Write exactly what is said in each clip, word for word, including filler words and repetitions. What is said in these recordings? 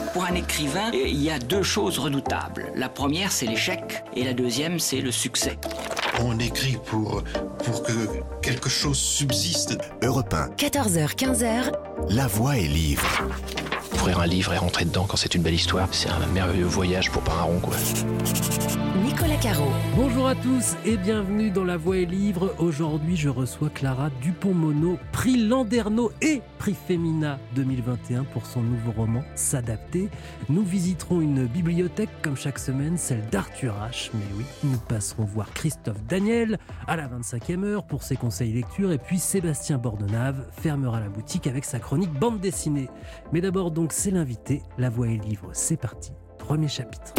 Pour un écrivain, il y a deux choses redoutables. La première, c'est l'échec, et la deuxième, c'est le succès. On écrit pour, pour que quelque chose subsiste. Europe un. quatorze heures quinze, La Voix est livre. Ouvrir un livre et rentrer dedans quand c'est une belle histoire, c'est un merveilleux voyage pour pas un rond, quoi. Nicolas Caro. Bonjour à tous et bienvenue dans La Voix est livre. Aujourd'hui, je reçois Clara Dupont-Mono, prix Landerneau et prix Femina deux mille vingt et un pour son nouveau roman S'adapter. Nous visiterons une bibliothèque comme chaque semaine, celle d'Arthur H. Mais oui, nous passerons voir Christophe Daniel à la vingt-cinquième heure pour ses conseils lecture, et puis Sébastien Bordenave fermera la boutique avec sa chronique bande dessinée. Mais d'abord donc, c'est l'invité. La Voix est livre, c'est parti. Premier chapitre.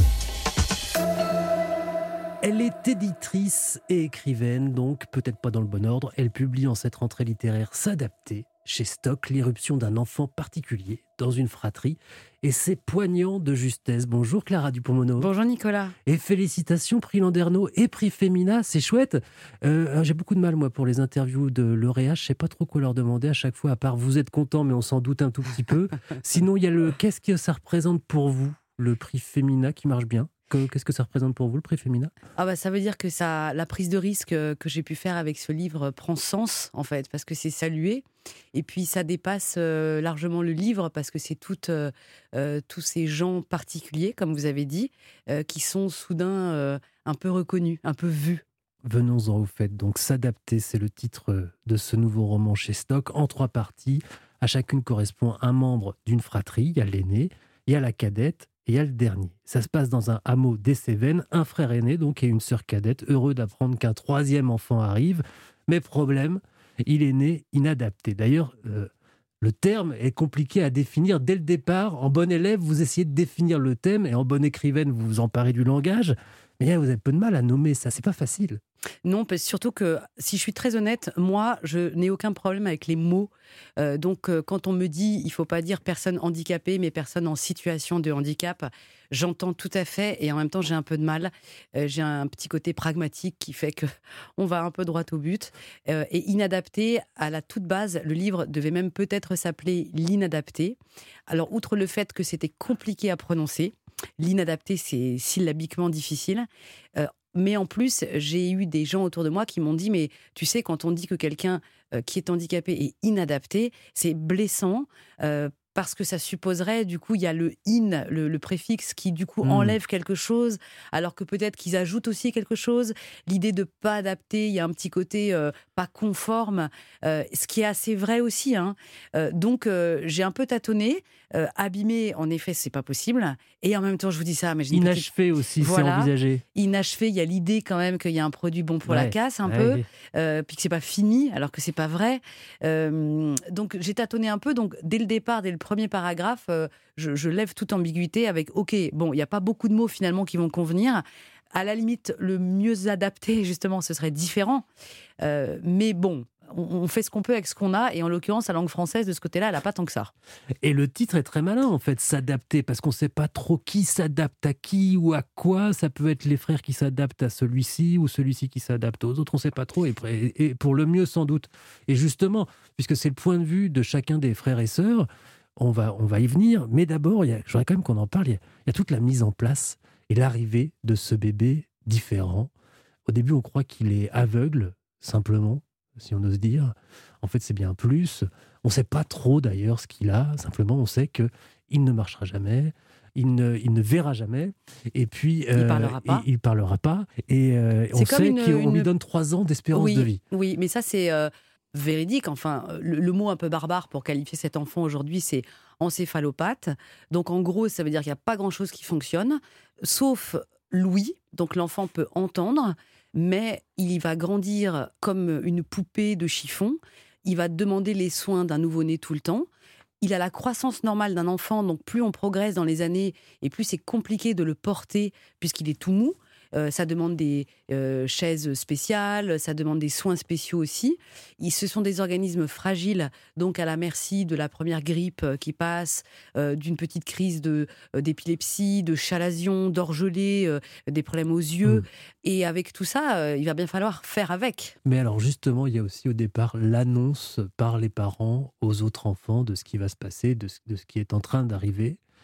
Elle est éditrice et écrivaine, donc peut-être pas dans le bon ordre. Elle publie en cette rentrée littéraire S'adapter chez Stock, l'irruption d'un enfant particulier dans une fratrie. Et c'est poignant de justesse. Bonjour Clara Dupont-Mono. Bonjour Nicolas. Et félicitations, prix Landerneau et prix Femina, c'est chouette. Euh, j'ai beaucoup de mal, moi, pour les interviews de lauréats. Je ne sais pas trop quoi leur demander à chaque fois, à part vous êtes content, mais on s'en doute un tout petit peu. Sinon, il y a le qu'est-ce que ça représente pour vous, le prix Femina qui marche bien. Qu'est-ce que ça représente pour vous, le prix Femina ? Ah bah, ça veut dire que ça, la prise de risque que j'ai pu faire avec ce livre prend sens, en fait, parce que c'est salué. Et puis, ça dépasse euh, largement le livre, parce que c'est toutes, euh, euh, tous ces gens particuliers, comme vous avez dit, euh, qui sont soudain euh, un peu reconnus, un peu vus. Venons-en au fait. Donc, S'adapter, c'est le titre de ce nouveau roman chez Stock, en trois parties. À chacune correspond un membre d'une fratrie. Il y a l'aîné, il y a la cadette, et il y a le dernier. Ça se passe dans un hameau des Cévennes, un frère aîné donc et une sœur cadette, heureux d'apprendre qu'un troisième enfant arrive. Mais problème, il est né inadapté. D'ailleurs, euh, le terme est compliqué à définir dès le départ. En bon élève, vous essayez de définir le thème, et en bonne écrivaine, vous vous emparez du langage. Mais vous avez peu de mal à nommer ça, c'est pas facile. Non, parce surtout que, si je suis très honnête, moi, je n'ai aucun problème avec les mots. Euh, donc, euh, quand on me dit, il ne faut pas dire personne handicapée, mais personne en situation de handicap, j'entends tout à fait, et en même temps, j'ai un peu de mal. Euh, j'ai un petit côté pragmatique qui fait qu'on va un peu droit au but. Euh, et inadapté, à la toute base, le livre devait même peut-être s'appeler L'inadapté. Alors, outre le fait que c'était compliqué à prononcer, l'inadapté, c'est syllabiquement difficile. Euh, mais en plus, j'ai eu des gens autour de moi qui m'ont dit « Mais tu sais, quand on dit que quelqu'un euh, qui est handicapé est inadapté, c'est blessant euh, parce que ça supposerait, du coup, il y a le « in », le, le préfixe qui, du coup, mmh. enlève quelque chose, alors que peut-être qu'ils ajoutent aussi quelque chose. L'idée de pas adapter, il y a un petit côté euh, pas conforme, euh, ce qui est assez vrai aussi. Hein. Euh, donc, euh, j'ai un peu tâtonné. Euh, abîmé, en effet, c'est pas possible. Et en même temps, je vous dis ça, mais j'ai une inachevé petite... aussi, voilà. C'est envisagé. Inachevé, il y a l'idée quand même qu'il y a un produit bon pour ouais. la casse, un ouais, peu, ouais. Euh, puis que c'est pas fini, alors que c'est pas vrai. Euh, donc j'ai tâtonné un peu. Donc dès le départ, dès le premier paragraphe, euh, je, je lève toute ambiguïté avec OK. Bon, il y a pas beaucoup de mots finalement qui vont convenir. À la limite, le mieux adapté, justement, ce serait différent. Euh, mais bon. On fait ce qu'on peut avec ce qu'on a, et en l'occurrence, la langue française, de ce côté-là, elle n'a pas tant que ça. Et le titre est très malin, en fait, S'adapter, parce qu'on ne sait pas trop qui s'adapte à qui ou à quoi. Ça peut être les frères qui s'adaptent à celui-ci, ou celui-ci qui s'adapte aux autres, on ne sait pas trop, et pour le mieux sans doute. Et justement, puisque c'est le point de vue de chacun des frères et sœurs, on va, on va y venir, mais d'abord, il y a, je voudrais quand même qu'on en parle, il y, a, il y a toute la mise en place et l'arrivée de ce bébé différent. Au début, on croit qu'il est aveugle, simplement, si on ose dire. En fait, c'est bien plus. On ne sait pas trop d'ailleurs ce qu'il a. Simplement, on sait qu'il ne marchera jamais, il ne, il ne verra jamais, et puis euh, il ne parlera pas. Il, il parlera pas. Et euh, on sait une, qu'on une... lui donne trois ans d'espérance oui, de vie. Oui, mais ça c'est euh, véridique. Enfin, le, le mot un peu barbare pour qualifier cet enfant aujourd'hui, c'est encéphalopathe. Donc en gros, ça veut dire qu'il n'y a pas grand-chose qui fonctionne, sauf l'ouïe. Donc l'enfant peut entendre, mais il va grandir comme une poupée de chiffon. Il va demander les soins d'un nouveau-né tout le temps. Il a la croissance normale d'un enfant, donc plus on progresse dans les années, et plus c'est compliqué de le porter, puisqu'il est tout mou. Euh, ça demande des euh, chaises spéciales, ça demande des soins spéciaux aussi. Et ce sont des organismes fragiles, donc à la merci de la première grippe qui passe, euh, d'une petite crise de, euh, d'épilepsie, de chalazion, d'orgelée, euh, des problèmes aux yeux. Mmh. Et avec tout ça, euh, il va bien falloir faire avec. Mais alors justement, il y a aussi au départ l'annonce par les parents aux autres enfants de ce qui va se passer, de ce, de ce qui est en train d'arriver.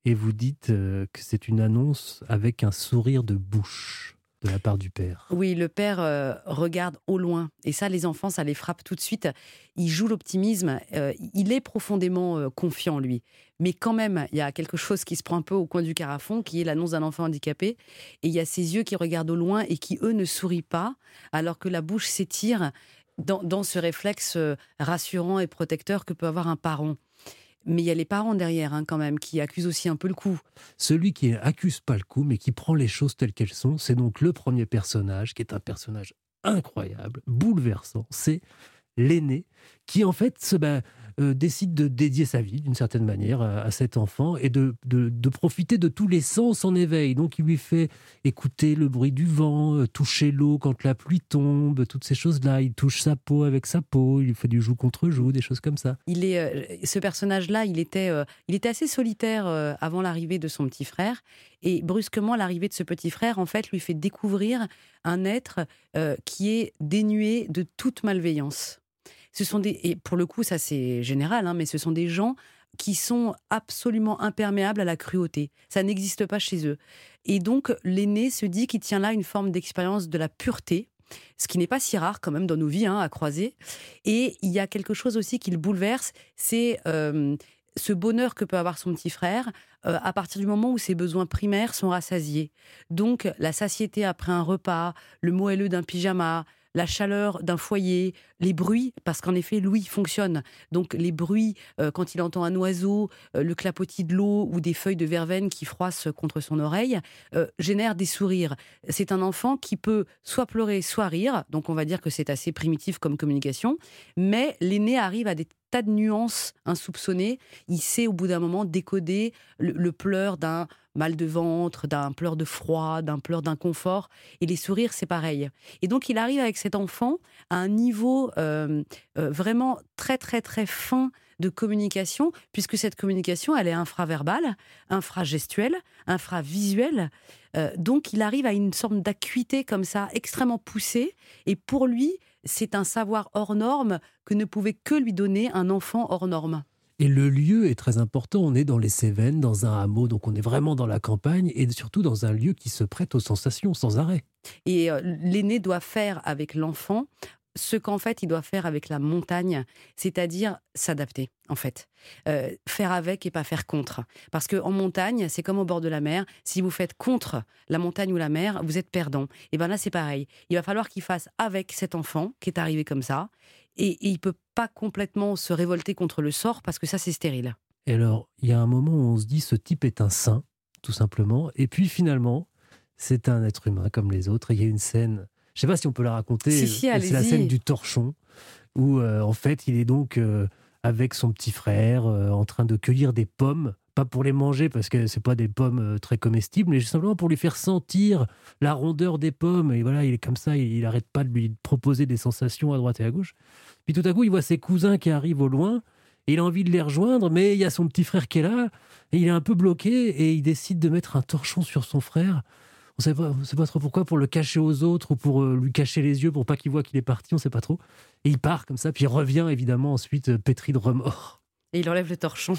et vous dites euh, que c'est une annonce avec un sourire de bouche de la part du père. Oui, le père euh, regarde au loin. Et ça, les enfants, ça les frappe tout de suite. Il joue l'optimisme. Euh, il est profondément euh, confiant, lui. Mais quand même, il y a quelque chose qui se prend un peu au coin du carafon, qui est l'annonce d'un enfant handicapé. Et il y a ses yeux qui regardent au loin et qui, eux, ne sourient pas, alors que la bouche s'étire dans, dans ce réflexe euh, rassurant et protecteur que peut avoir un parent. Mais il y a les parents derrière, hein, quand même, qui accusent aussi un peu le coup. Celui qui accuse pas le coup, mais qui prend les choses telles qu'elles sont, c'est donc le premier personnage, qui est un personnage incroyable, bouleversant. C'est l'aîné, qui en fait se, bah, euh, décide de dédier sa vie, d'une certaine manière, à, à cet enfant, et de, de, de profiter de tous les sens en éveil. Donc il lui fait écouter le bruit du vent, euh, toucher l'eau quand la pluie tombe, toutes ces choses-là. Il touche sa peau avec sa peau, il lui fait du joue contre joue, des choses comme ça. Il est, euh, ce personnage-là, il était, euh, il était assez solitaire euh, avant l'arrivée de son petit frère. Et brusquement, l'arrivée de ce petit frère, en fait, lui fait découvrir un être euh, qui est dénué de toute malveillance. Ce sont des, et pour le coup, ça c'est général, hein, mais ce sont des gens qui sont absolument imperméables à la cruauté. Ça n'existe pas chez eux. Et donc, l'aîné se dit qu'il tient là une forme d'expérience de la pureté, ce qui n'est pas si rare quand même dans nos vies, hein, à croiser. Et il y a quelque chose aussi qui le bouleverse, c'est euh, ce bonheur que peut avoir son petit frère euh, à partir du moment où ses besoins primaires sont rassasiés. Donc, la satiété après un repas, le moelleux d'un pyjama, la chaleur d'un foyer, les bruits, parce qu'en effet, l'ouïe fonctionne. Donc les bruits, euh, quand il entend un oiseau, euh, le clapotis de l'eau ou des feuilles de verveine qui froissent contre son oreille, euh, génèrent des sourires. C'est un enfant qui peut soit pleurer, soit rire, donc on va dire que c'est assez primitif comme communication, mais l'aîné arrive à des tas de nuances insoupçonnées. Il sait au bout d'un moment décoder le, le pleur d'un mal de ventre, d'un pleur de froid, d'un pleur d'inconfort. Et les sourires, c'est pareil. Et donc, il arrive avec cet enfant à un niveau euh, euh, vraiment très, très, très fin de communication, puisque cette communication, elle est infraverbale, infragestuelle, infravisuelle. Euh, donc, il arrive à une sorte d'acuité comme ça, extrêmement poussée. Et pour lui, c'est un savoir hors norme que ne pouvait que lui donner un enfant hors norme. Et le lieu est très important. On est dans les Cévennes, dans un hameau, donc on est vraiment dans la campagne et surtout dans un lieu qui se prête aux sensations sans arrêt. Et euh, l'aîné doit faire avec l'enfant ce qu'en fait il doit faire avec la montagne, c'est-à-dire s'adapter, en fait. Euh, faire avec et pas faire contre. Parce qu'en montagne, c'est comme au bord de la mer. Si vous faites contre la montagne ou la mer, vous êtes perdant. Et bien là, c'est pareil. Il va falloir qu'il fasse avec cet enfant qui est arrivé comme ça. Et, et il ne peut pas complètement se révolter contre le sort parce que ça, c'est stérile. Et alors, il y a un moment où on se dit ce type est un saint, tout simplement. Et puis finalement, c'est un être humain comme les autres. Et il y a une scène, je ne sais pas si on peut la raconter, si, si, c'est la scène du torchon, où euh, en fait, il est donc euh, avec son petit frère euh, en train de cueillir des pommes. Pas pour les manger, parce que ce n'est pas des pommes euh, très comestibles, mais simplement pour lui faire sentir la rondeur des pommes. Et voilà, il est comme ça, il n'arrête pas de lui proposer des sensations à droite et à gauche. Puis tout à coup, il voit ses cousins qui arrivent au loin, et il a envie de les rejoindre, mais il y a son petit frère qui est là, et il est un peu bloqué, et il décide de mettre un torchon sur son frère. On ne sait pas, on sait pas trop pourquoi, pour le cacher aux autres, ou pour euh, lui cacher les yeux, pour pas qu'il voit qu'il est parti, on ne sait pas trop. Et il part comme ça, puis il revient évidemment ensuite euh, pétri de remords. Et il enlève le torchon.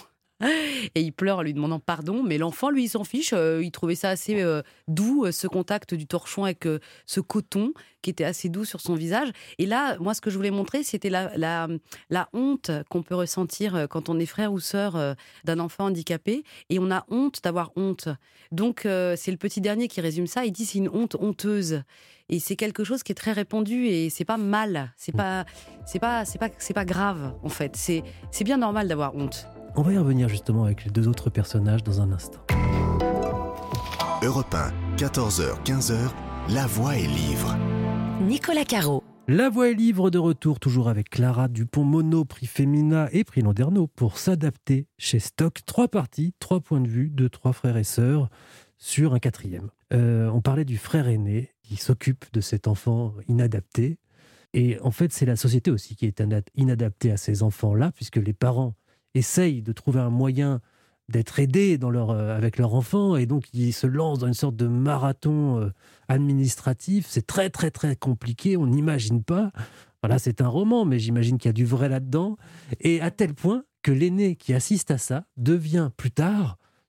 Et il pleure en lui demandant pardon, mais l'enfant, lui, il s'en fiche. Euh, il trouvait ça assez euh, doux, euh, ce contact du torchon avec euh, ce coton qui était assez doux sur son visage. Et là, moi, ce que je voulais montrer, c'était la, la, la honte qu'on peut ressentir quand on est frère ou sœur euh, d'un enfant handicapé. Et on a honte d'avoir honte. Donc, euh, c'est le petit dernier qui résume ça. Il dit c'est une honte honteuse. Et c'est quelque chose qui est très répandu et c'est pas mal. C'est pas, c'est pas, c'est pas, c'est pas grave, en fait. C'est, c'est bien normal d'avoir honte. On va y revenir justement avec les deux autres personnages dans un instant. Europe un, quatorze heures quinze, La Voix est livre. Nicolas Caro. La Voix est livre de retour, toujours avec Clara Dupont-Mono, prix Femina et prix Landerneau pour s'adapter chez Stock. Trois parties, trois points de vue de trois frères et sœurs sur un quatrième. Euh, on parlait du frère aîné qui s'occupe de cet enfant inadapté. Et en fait, c'est la société aussi qui est inadaptée à ces enfants-là, puisque les parents essayent de trouver un moyen d'être aidés dans leur, euh, avec leur enfant, et donc ils se lancent dans une sorte de marathon euh, administratif. C'est très très très compliqué, on n'imagine pas. Voilà, c'est un roman, mais j'imagine qu'il y a du vrai là-dedans. Et à tel point que l'aîné qui assiste à ça devient plus tard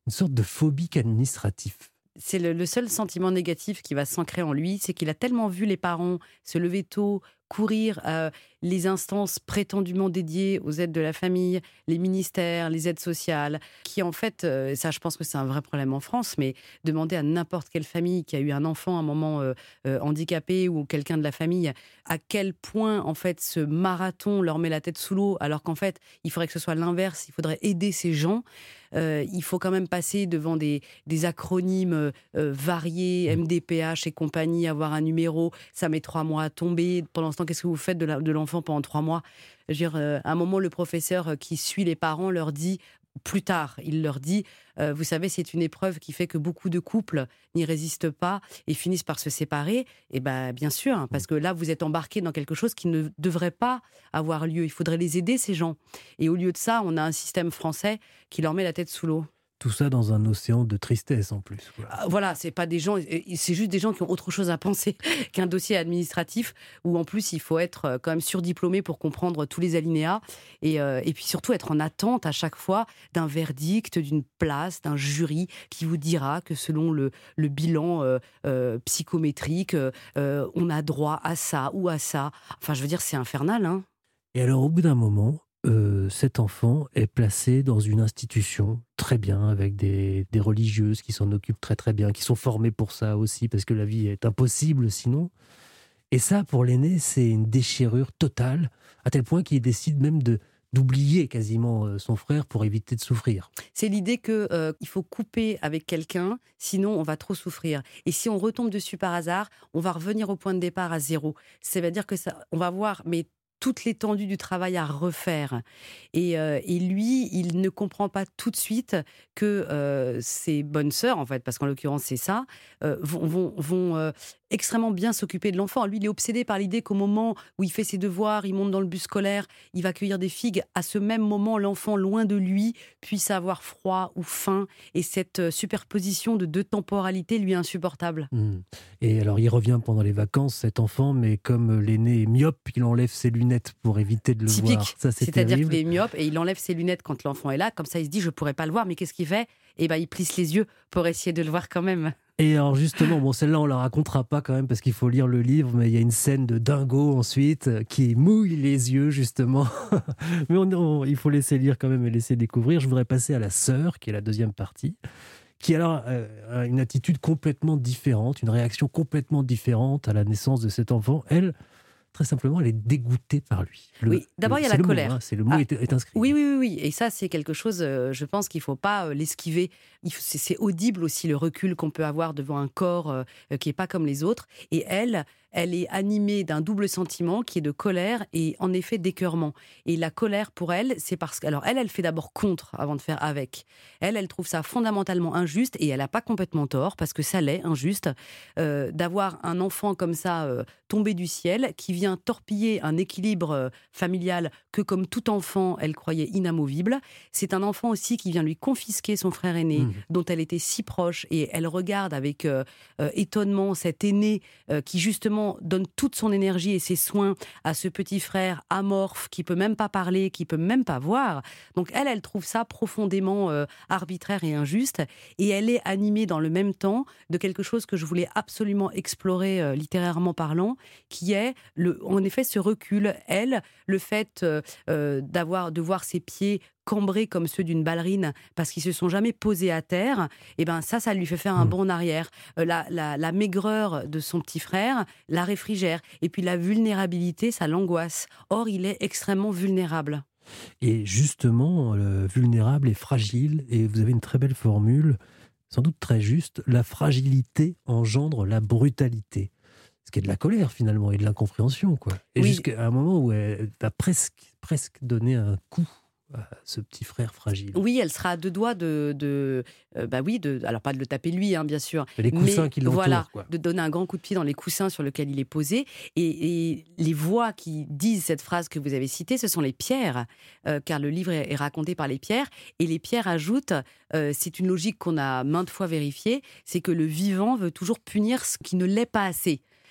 une sorte de phobique administratif. C'est le, le seul sentiment négatif qui va s'ancrer en lui, c'est qu'il a tellement vu les parents se lever tôt, courir euh, les instances prétendument dédiées aux aides de la famille, les ministères, les aides sociales, qui en fait, euh, ça je pense que c'est un vrai problème en France, mais demander à n'importe quelle famille qui a eu un enfant à un moment euh, euh, handicapé ou quelqu'un de la famille, à quel point en fait ce marathon leur met la tête sous l'eau, alors qu'en fait il faudrait que ce soit l'inverse, il faudrait aider ces gens. Euh, il faut quand même passer devant des, des acronymes euh, variés, M D P H et compagnie, avoir un numéro, ça met trois mois à tomber. Pendant ce temps, qu'est-ce que vous faites de, la, de l'enfant pendant trois mois ? Je veux dire, euh, à un moment, le professeur qui suit les parents leur dit, plus tard, il leur dit, euh, vous savez, c'est une épreuve qui fait que beaucoup de couples n'y résistent pas et finissent par se séparer. Et bien, bien sûr, parce que là, vous êtes embarqués dans quelque chose qui ne devrait pas avoir lieu. Il faudrait les aider, ces gens. Et au lieu de ça, on a un système français qui leur met la tête sous l'eau. Tout ça dans un océan de tristesse en plus. Quoi. Voilà, c'est pas des gens, c'est juste des gens qui ont autre chose à penser qu'un dossier administratif où en plus il faut être quand même surdiplômé pour comprendre tous les alinéas et, euh, et puis surtout être en attente à chaque fois d'un verdict, d'une place, d'un jury qui vous dira que selon le, le bilan euh, euh, psychométrique, euh, on a droit à ça ou à ça. Enfin, je veux dire, c'est infernal. Hein. Et alors, au bout d'un moment, Euh, cet enfant est placé dans une institution très bien, avec des, des religieuses qui s'en occupent très très bien, qui sont formées pour ça aussi, parce que la vie est impossible sinon. Et ça, pour l'aîné, c'est une déchirure totale, à tel point qu'il décide même de, d'oublier quasiment son frère pour éviter de souffrir. C'est l'idée qu'il euh, faut couper avec quelqu'un, sinon on va trop souffrir. Et si on retombe dessus par hasard, on va revenir au point de départ à zéro. Ça veut dire que ça, on va voir, mais toute l'étendue du travail à refaire. Et, euh, et lui, il ne comprend pas tout de suite que euh, ses bonnes sœurs, en fait, parce qu'en l'occurrence c'est ça, euh, vont, vont, vont euh, extrêmement bien s'occuper de l'enfant. Lui, il est obsédé par l'idée qu'au moment où il fait ses devoirs, il monte dans le bus scolaire, il va cueillir des figues. À ce même moment, l'enfant, loin de lui, puisse avoir froid ou faim. Et cette superposition de deux temporalités lui est insupportable. Mmh. Et alors, il revient pendant les vacances, cet enfant, mais comme l'aîné est myope, il enlève ses lunettes pour éviter de le Typique. voir. Ça, c'est C'est-à-dire terrible. qu'il est myope et il enlève ses lunettes quand l'enfant est là. Comme ça, il se dit, je ne pourrais pas le voir. Mais qu'est-ce qu'il fait ? Eh ben, il plisse les yeux pour essayer de le voir quand même. Et alors justement, bon, celle-là on la racontera pas quand même parce qu'il faut lire le livre, mais il y a une scène de dingo ensuite qui mouille les yeux justement. Mais on, on, il faut laisser lire quand même et laisser découvrir. Je voudrais passer à la sœur, qui est la deuxième partie, qui alors euh, a une attitude complètement différente, une réaction complètement différente à la naissance de cet enfant. Elle, très simplement, elle est dégoûtée par lui. Le, oui, d'abord, le, il y a la colère. Mot, hein, c'est le mot ah, est, est inscrit. Oui, oui, oui, oui. Et ça, c'est quelque chose, euh, je pense qu'il ne faut pas euh, l'esquiver. Il faut, c'est, c'est audible aussi le recul qu'on peut avoir devant un corps euh, qui n'est pas comme les autres. Et elle, elle est animée d'un double sentiment qui est de colère et en effet d'écœurement. Et la colère pour elle, c'est parce que... Alors elle, elle fait d'abord contre avant de faire avec. Elle, elle trouve ça fondamentalement injuste et elle n'a pas complètement tort parce que ça l'est, injuste, euh, d'avoir un enfant comme ça euh, tombé du ciel qui vient torpiller un équilibre euh, familial que comme tout enfant, elle croyait inamovible. C'est un enfant aussi qui vient lui confisquer son frère aîné mmh. dont elle était si proche et elle regarde avec euh, euh, étonnement cet aîné euh, qui justement donne toute son énergie et ses soins à ce petit frère amorphe qui peut même pas parler, qui peut même pas voir. Donc elle, elle trouve ça profondément euh, arbitraire et injuste et elle est animée dans le même temps de quelque chose que je voulais absolument explorer euh, littérairement parlant, qui est le, en effet ce recul. Elle, le fait euh, euh, d'avoir, de voir ses pieds cambrés comme ceux d'une ballerine parce qu'ils se sont jamais posés à terre, et ben ça, ça lui fait faire un bond en arrière. Euh, la, la, la maigreur de son petit frère la réfrigère. Et puis la vulnérabilité, ça l'angoisse. Or, il est extrêmement vulnérable. Et justement, euh, vulnérable et fragile, et vous avez une très belle formule, sans doute très juste, la fragilité engendre la brutalité. Ce qui est de la colère finalement et de l'incompréhension, quoi. Et oui. Jusqu'à un moment où elle va presque, presque donner un coup à ce petit frère fragile. Oui, elle sera à deux doigts de, de euh, bah oui, de, alors pas de le taper lui, hein, bien sûr, les coussins mais qui l'entourent, voilà, quoi. De donner un grand coup de pied dans les coussins sur lesquels il est posé. Et, et les voix qui disent cette phrase que vous avez citée, ce sont les pierres, euh, car le livre est, est raconté par les pierres. Et les pierres ajoutent, euh, c'est une logique qu'on a maintes fois vérifiée, c'est que le vivant veut toujours punir ce qui ne l'est pas assez.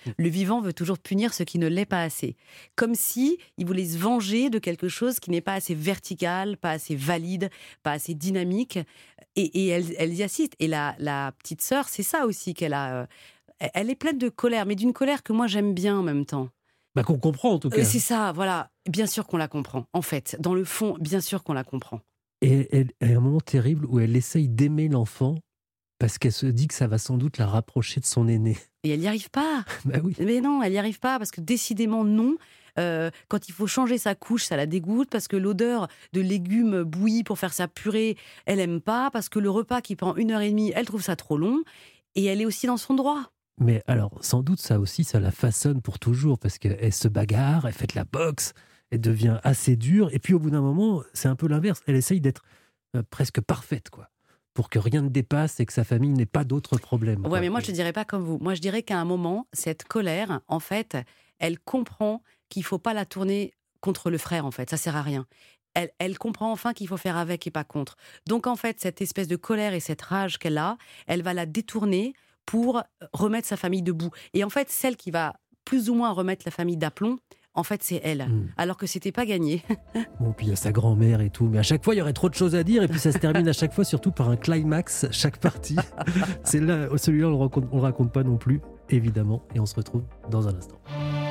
Le vivant veut toujours punir ce qui ne l'est pas assez. Comme si il voulait se venger de quelque chose qui n'est pas assez vertical, pas assez valide, pas assez dynamique. Et, et elles, elles y assistent. Et la, la petite sœur, c'est ça aussi qu'elle a. Euh, elle est pleine de colère, mais d'une colère que moi j'aime bien en même temps. Bah, qu'on comprend en tout cas. Euh, c'est ça, voilà. Bien sûr qu'on la comprend. En fait, dans le fond, bien sûr qu'on la comprend. Et elle elle a un moment terrible où elle essaye d'aimer l'enfant parce qu'elle se dit que ça va sans doute la rapprocher de son aîné. Et elle n'y arrive pas. Bah oui. Mais non, elle n'y arrive pas parce que décidément non. Euh, quand il faut changer sa couche, ça la dégoûte parce que l'odeur de légumes bouillis pour faire sa purée, elle aime pas parce que le repas qui prend une heure et demie, elle trouve ça trop long. Et elle est aussi dans son droit. Mais alors, sans doute, ça aussi, ça la façonne pour toujours parce qu'elle se bagarre, elle fait de la boxe, elle devient assez dure. Et puis, au bout d'un moment, c'est un peu l'inverse. Elle essaye d'être euh, presque parfaite, quoi, pour que rien ne dépasse et que sa famille n'ait pas d'autres problèmes. Ouais, quoi. mais moi, je ne dirais pas comme vous. Moi, je dirais qu'à un moment, cette colère, en fait, elle comprend qu'il ne faut pas la tourner contre le frère, en fait. Ça ne sert à rien. Elle, elle comprend enfin qu'il faut faire avec et pas contre. Donc, en fait, cette espèce de colère et cette rage qu'elle a, elle va la détourner pour remettre sa famille debout. Et en fait, celle qui va plus ou moins remettre la famille d'aplomb, en fait, c'est elle. Mmh. Alors que c'était pas gagné. Bon, puis il y a sa grand-mère et tout. Mais à chaque fois, il y aurait trop de choses à dire. Et puis ça se termine à chaque fois, surtout par un climax, chaque partie. C'est là, celui-là, on ne le raconte, on le raconte pas non plus, évidemment. Et on se retrouve dans un instant.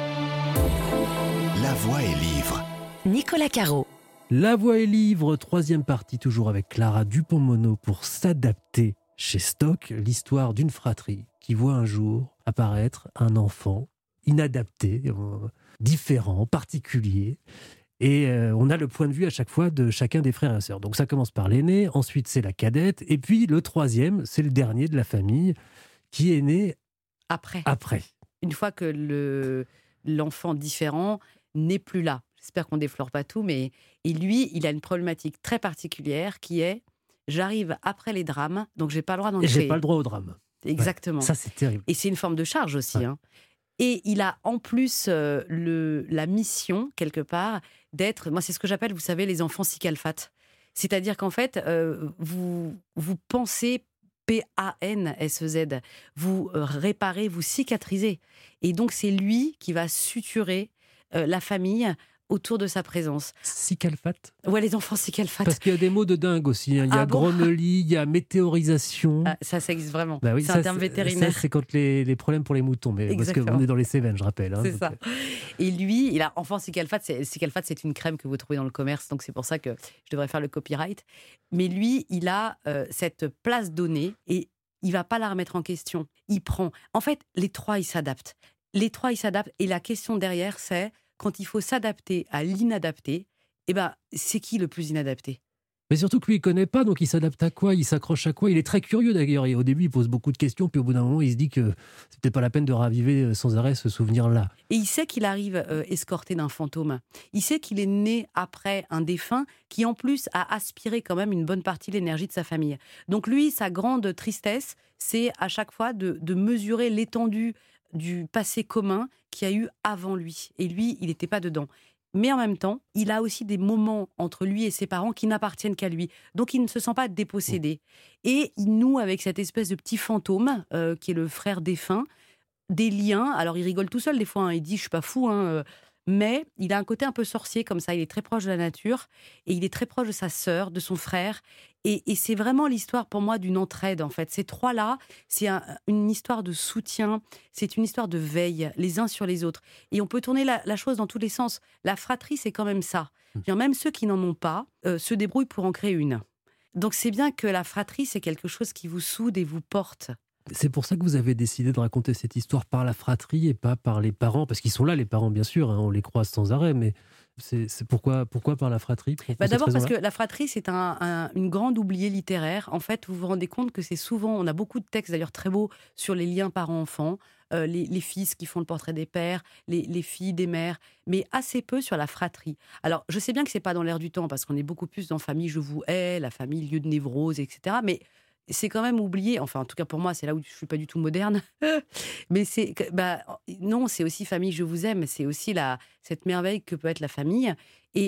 La voix est livre. Nicolas Caro. La voix est livre, troisième partie, toujours avec Clara Dupont-Mono pour s'adapter. Chez Stock, l'histoire d'une fratrie qui voit un jour apparaître un enfant inadapté, euh, différent, particulier. Et euh, on a le point de vue à chaque fois de chacun des frères et sœurs. Donc ça commence par l'aîné, ensuite c'est la cadette, et puis le troisième, c'est le dernier de la famille qui est né après. après. Une fois que le, l'enfant différent n'est plus là. J'espère qu'on ne déflore pas tout, mais et lui, il a une problématique très particulière qui est j'arrive après les drames, donc j'ai pas le droit d'en Et créer. j'ai pas le droit au drame. Exactement. Ouais, ça, c'est terrible. Et c'est une forme de charge aussi. Ouais. Hein. Et il a en plus euh, le, la mission, quelque part, d'être... Moi, c'est ce que j'appelle, vous savez, les enfants cycalphates. C'est-à-dire qu'en fait, euh, vous, vous pensez P A N S E Z. Vous euh, réparez, vous cicatrisez. Et donc, c'est lui qui va suturer euh, la famille autour de sa présence. Cycalphate ? Ouais, les enfants cycalphates. Parce qu'il y a des mots de dingue aussi. Hein. Il y a ah bon gromelie, il y a météorisation. Ah, ça, ça existe vraiment. Bah oui, c'est ça, un terme vétérinaire. Ça, c'est quand les, les problèmes pour les moutons. Mais Exactement. Parce qu'on est dans les Cévennes, je rappelle. Hein, c'est donc... ça. Et lui, il a enfant cycalphate. C'est, cycalphate, c'est une crème que vous trouvez dans le commerce. Donc, c'est pour ça que je devrais faire le copyright. Mais lui, il a euh, cette place donnée et il ne va pas la remettre en question. Il prend. En fait, les trois, ils s'adaptent. Les trois, ils s'adaptent. Et la question derrière, c'est quand il faut s'adapter à l'inadapté, eh ben, c'est qui le plus inadapté ? Mais surtout que lui, il ne connaît pas, donc il s'adapte à quoi ? Il s'accroche à quoi ? Il est très curieux d'ailleurs. Et au début, il pose beaucoup de questions, puis au bout d'un moment, il se dit que c'est peut-être pas la peine de raviver sans arrêt ce souvenir-là. Et il sait qu'il arrive euh, escorté d'un fantôme. Il sait qu'il est né après un défunt qui, en plus, a aspiré quand même une bonne partie de l'énergie de sa famille. Donc lui, sa grande tristesse, c'est à chaque fois de, de mesurer l'étendue du passé commun qu'il y a eu avant lui. Et lui, il n'était pas dedans. Mais en même temps, il a aussi des moments entre lui et ses parents qui n'appartiennent qu'à lui. Donc, il ne se sent pas dépossédé. Et il noue avec cette espèce de petit fantôme, euh, qui est le frère défunt, des liens. Alors, il rigole tout seul des fois. Hein. Il dit « je suis pas fou hein, euh, ». Mais il a un côté un peu sorcier comme ça. Il est très proche de la nature. Et il est très proche de sa sœur, de son frère. Et, et c'est vraiment l'histoire pour moi d'une entraide, en fait. Ces trois-là, c'est un, une histoire de soutien, c'est une histoire de veille, les uns sur les autres. Et on peut tourner la, la chose dans tous les sens. La fratrie, c'est quand même ça. Mmh. Même ceux qui n'en ont pas euh, se débrouillent pour en créer une. Donc c'est bien que la fratrie, c'est quelque chose qui vous soude et vous porte. C'est pour ça que vous avez décidé de raconter cette histoire par la fratrie et pas par les parents, parce qu'ils sont là, les parents, bien sûr, hein, on les croise sans arrêt, mais c'est, c'est pourquoi, pourquoi par la fratrie pour, pour bah D'abord parce que la fratrie, c'est un, un, une grande oubliée littéraire. En fait, vous vous rendez compte que c'est souvent, on a beaucoup de textes d'ailleurs très beaux sur les liens parents-enfants, euh, les, les fils qui font le portrait des pères, les, les filles des mères, mais assez peu sur la fratrie. Alors, je sais bien que c'est pas dans l'air du temps, parce qu'on est beaucoup plus dans famille, je vous hais, la famille, lieu de névrose, et cetera, mais c'est quand même oublié, enfin en tout cas pour moi, c'est là où je ne suis pas du tout moderne, mais c'est, bah, non, c'est aussi famille, je vous aime, c'est aussi la, cette merveille que peut être la famille. Et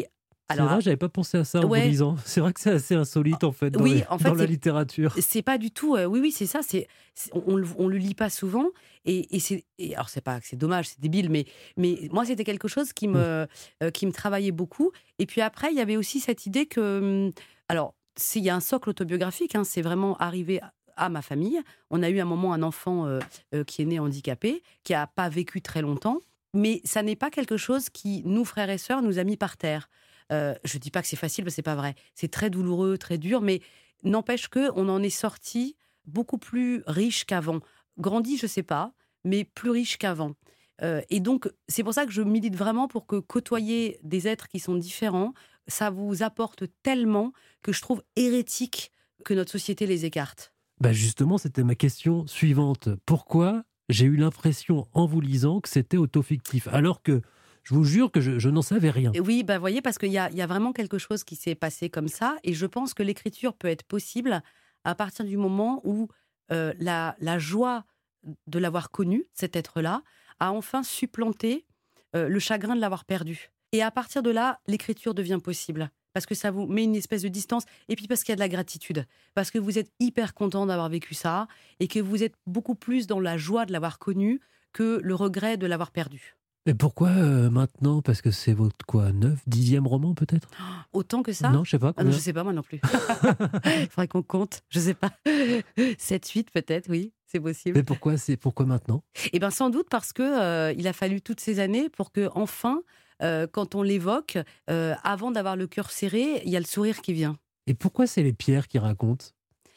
Alors, c'est vrai, j'avais pas pensé à ça en ouais. vous lisant. C'est vrai que c'est assez insolite en fait dans, Oui, les- en fait, dans la c'est- littérature. C'est pas du tout. euh, oui, oui, c'est ça. C'est, c'est- on, on le- on le lit pas souvent. Et, et c'est. et alors, c'est pas que c'est dommage, c'est débile, mais, mais moi, c'était quelque chose qui me, euh, qui me travaillait beaucoup. Et puis après, il y avait aussi cette idée que. hum, Alors, c'est- il y a un socle autobiographique. Hein, c'est vraiment arrivé à, à ma famille. On a eu un moment un enfant euh, euh, qui est né handicapé, qui a pas vécu très longtemps. Mais ça n'est pas quelque chose qui, nous, frères et sœurs, nous a mis par terre. Euh, je dis pas que c'est facile, parce que c'est pas vrai. C'est très douloureux, très dur, mais n'empêche que on en est sorti beaucoup plus riche qu'avant. Grandi, je sais pas, mais plus riche qu'avant. Euh, et donc, c'est pour ça que je milite vraiment pour que côtoyer des êtres qui sont différents, ça vous apporte tellement que je trouve hérétique que notre société les écarte. Bah justement, c'était ma question suivante. Pourquoi j'ai eu l'impression en vous lisant que c'était autofictif, alors que je vous jure que je, je n'en savais rien. Et oui, bah, voyez, parce qu'il y a, il y a vraiment quelque chose qui s'est passé comme ça, et je pense que l'écriture peut être possible à partir du moment où euh, la, la joie de l'avoir connu, cet être-là, a enfin supplanté euh, le chagrin de l'avoir perdu. Et à partir de là, l'écriture devient possible. Parce que ça vous met une espèce de distance. Et puis parce qu'il y a de la gratitude. Parce que vous êtes hyper content d'avoir vécu ça. Et que vous êtes beaucoup plus dans la joie de l'avoir connu que le regret de l'avoir perdu. Mais pourquoi euh, maintenant? Parce que c'est votre quoi, neuf, dixième roman peut-être? Autant que ça? Non, je sais pas. Ah non, combien je sais pas, moi non plus. Il faudrait qu'on compte. Je sais pas. sept, huit peut-être, oui. C'est possible. Mais pourquoi, c'est, pourquoi maintenant? Eh bien, sans doute parce que euh, il a fallu toutes ces années pour que, enfin, euh, quand on l'évoque, euh, avant d'avoir le cœur serré, il y a le sourire qui vient. Et pourquoi c'est les pierres qui racontent?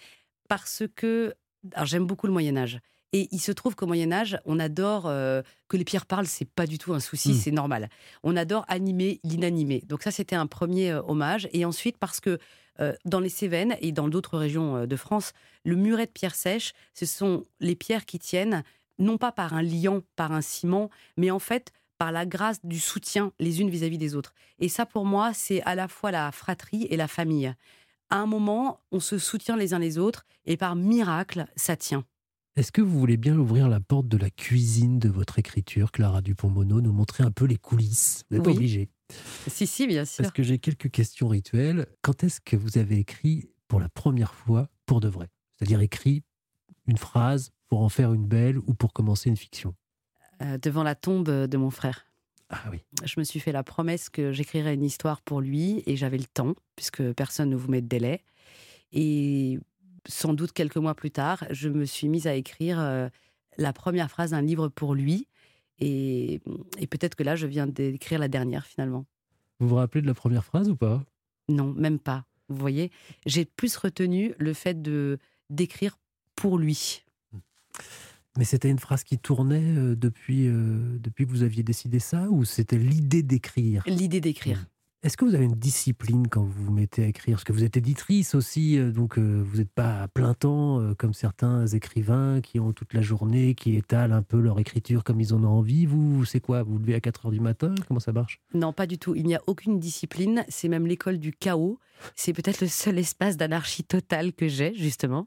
Parce que, alors j'aime beaucoup le Moyen-Âge. Et il se trouve qu'au Moyen-Âge, on adore euh, que les pierres parlent, c'est pas du tout un souci, Mm. c'est normal. On adore animer l'inanimé. Donc ça, c'était un premier euh, hommage. Et ensuite, parce que euh, dans les Cévennes et dans d'autres régions euh, de France, le muret de pierres sèches, ce sont les pierres qui tiennent, non pas par un liant, par un ciment, mais en fait par la grâce du soutien les unes vis-à-vis des autres. Et ça, pour moi, c'est à la fois la fratrie et la famille. À un moment, on se soutient les uns les autres et par miracle, ça tient. Est-ce que vous voulez bien ouvrir la porte de la cuisine de votre écriture, Clara Dupont-Mono, nous montrer un peu les coulisses? Vous n'êtes pas Oui. obligé. Si, si, bien sûr. Parce que j'ai quelques questions rituelles. Quand est-ce que vous avez écrit pour la première fois pour de vrai? C'est-à-dire écrit une phrase pour en faire une belle ou pour commencer une fiction? Euh, devant la tombe de mon frère. Ah oui. Je me suis fait la promesse que j'écrirais une histoire pour lui et j'avais le temps, puisque personne ne vous met de délai. Et sans doute quelques mois plus tard, je me suis mise à écrire euh, la première phrase d'un livre pour lui. Et, et peut-être que là, je viens d'écrire la dernière finalement. Vous vous rappelez de la première phrase ou pas? Non, même pas. Vous voyez, j'ai plus retenu le fait de d'écrire pour lui. Mais c'était une phrase qui tournait euh, depuis, euh, depuis que vous aviez décidé ça, ou c'était l'idée d'écrire? L'idée d'écrire. Est-ce que vous avez une discipline quand vous vous mettez à écrire? Parce que vous êtes éditrice aussi, euh, donc euh, vous n'êtes pas à plein temps euh, comme certains écrivains qui ont toute la journée, qui étalent un peu leur écriture comme ils en ont envie. Vous, c'est quoi? Vous vous levez à quatre heures du matin? Comment ça marche? Non, pas du tout. Il n'y a aucune discipline. C'est même l'école du chaos. C'est peut-être le seul espace d'anarchie totale que j'ai, justement.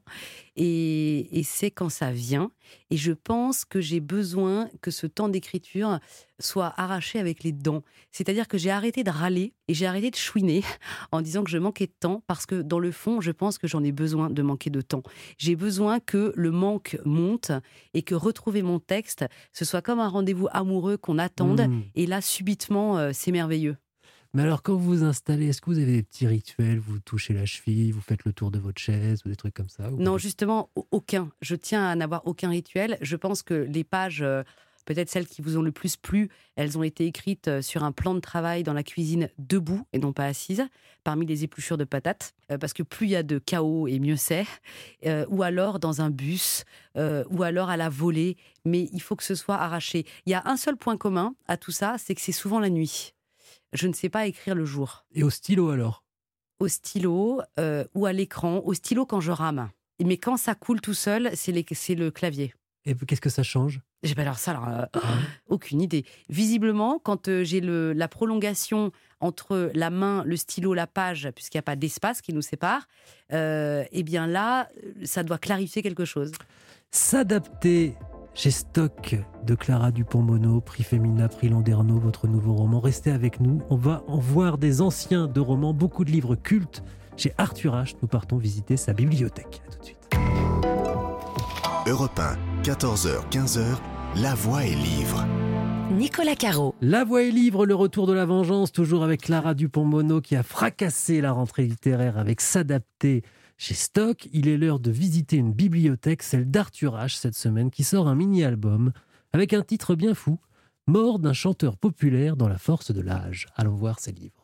Et, et c'est quand ça vient. Et je pense que j'ai besoin que ce temps d'écriture soit arraché avec les dents. C'est-à-dire que j'ai arrêté de râler et j'ai arrêté de chouiner en disant que je manquais de temps, parce que dans le fond, je pense que j'en ai besoin de manquer de temps. J'ai besoin que le manque monte et que retrouver mon texte, ce soit comme un rendez-vous amoureux qu'on attende. Mmh. Et là, subitement, euh, c'est merveilleux. Mais alors, quand vous vous installez, est-ce que vous avez des petits rituels? Vous touchez la cheville, vous faites le tour de votre chaise ou des trucs comme ça? ou Non, pas? justement, au- aucun. Je tiens à n'avoir aucun rituel. Je pense que les pages, euh, peut-être celles qui vous ont le plus plu, elles ont été écrites euh, sur un plan de travail dans la cuisine debout et non pas assise, parmi les épluchures de patates. Euh, parce que plus il y a de chaos et mieux c'est. Euh, ou alors dans un bus, euh, ou alors à la volée. Mais il faut que ce soit arraché. Il y a un seul point commun à tout ça, c'est que c'est souvent la nuit. Je ne sais pas écrire le jour. Et au stylo alors? Au stylo euh, ou à l'écran. Au stylo quand je rame. Mais quand ça coule tout seul, c'est, les, c'est le clavier. Et qu'est-ce que ça change? J'ai pas alors ça, alors, euh, aucune idée. Visiblement, quand euh, j'ai le, la prolongation entre la main, le stylo, la page, puisqu'il n'y a pas d'espace qui nous sépare, euh, eh bien là, ça doit clarifier quelque chose. S'adapter J'ai stock de Clara Dupont-Mono, prix Femina, prix Landerneau, votre nouveau roman. Restez avec nous, on va en voir des anciens de romans, beaucoup de livres cultes. Chez Arthur H, nous partons visiter sa bibliothèque. À tout de suite. Europe un, quatorze heures quinze, La Voix et Livre. Nicolas Caro. La Voix et Livre, le retour de la vengeance, toujours avec Clara Dupont-Mono qui a fracassé la rentrée littéraire avec S'adapter chez Stock. Il est l'heure de visiter une bibliothèque, celle d'Arthur H cette semaine, qui sort un mini-album avec un titre bien fou, Mort d'un chanteur populaire dans la force de l'âge. Allons voir ses livres.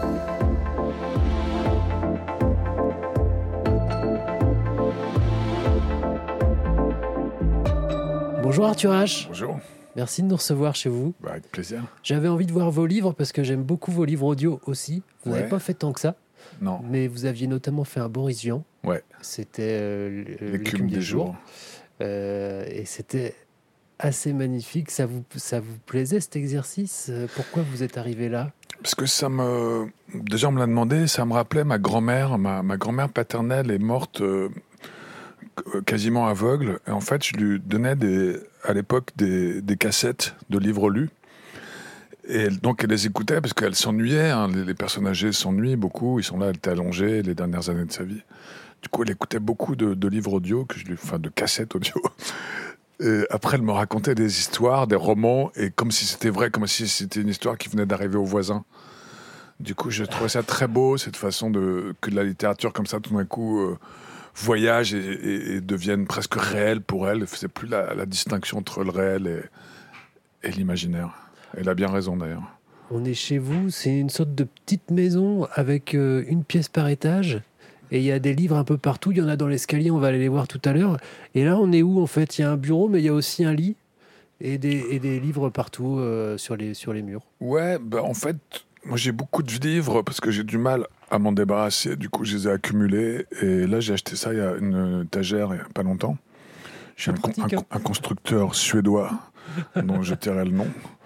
Bonjour Arthur H. Bonjour. Merci de nous recevoir chez vous. Bah, avec plaisir. J'avais envie de voir vos livres parce que j'aime beaucoup vos livres audio aussi. Vous n'avez Ouais. pas fait tant que ça. Non. Mais vous aviez notamment fait un Boris Vian. Ouais. C'était euh, L'écume des jours. Euh, et c'était assez magnifique. Ça vous, ça vous plaisait cet exercice? Pourquoi vous êtes arrivé là? Parce que ça me... Déjà, on me l'a demandé, ça me rappelait ma grand-mère. Ma, ma grand-mère paternelle est morte euh, quasiment aveugle. Et en fait, je lui donnais des, à l'époque des, des cassettes de livres lus. Et donc, elle les écoutait parce qu'elle s'ennuyait. Hein. Les, les personnes âgées s'ennuient beaucoup. Ils sont là, elle était allongée les dernières années de sa vie. Du coup, elle écoutait beaucoup de, de livres audio, que je lui, enfin de cassettes audio. Et après, elle me racontait des histoires, des romans, et comme si c'était vrai, comme si c'était une histoire qui venait d'arriver aux voisins. Du coup, je trouvais ça très beau, cette façon de, que la littérature, comme ça, tout d'un coup, euh, voyage et, et, et devienne presque réelle pour elle. C'est plus la, la distinction entre le réel et, et l'imaginaire. Elle a bien raison, d'ailleurs. On est chez vous, c'est une sorte de petite maison avec euh, une pièce par étage. Et il y a des livres un peu partout. Il y en a dans l'escalier, on va aller les voir tout à l'heure. Et là, on est où en fait? Il y a un bureau, mais il y a aussi un lit et des, et des livres partout euh, sur, les, sur les murs. Ouais, bah en fait, moi j'ai beaucoup de livres parce que j'ai du mal à m'en débarrasser. Du coup, je les ai accumulés. Et là, j'ai acheté ça il y a une étagère il n'y a pas longtemps. J'ai un, con- un, un constructeur suédois dont je tairai le nom.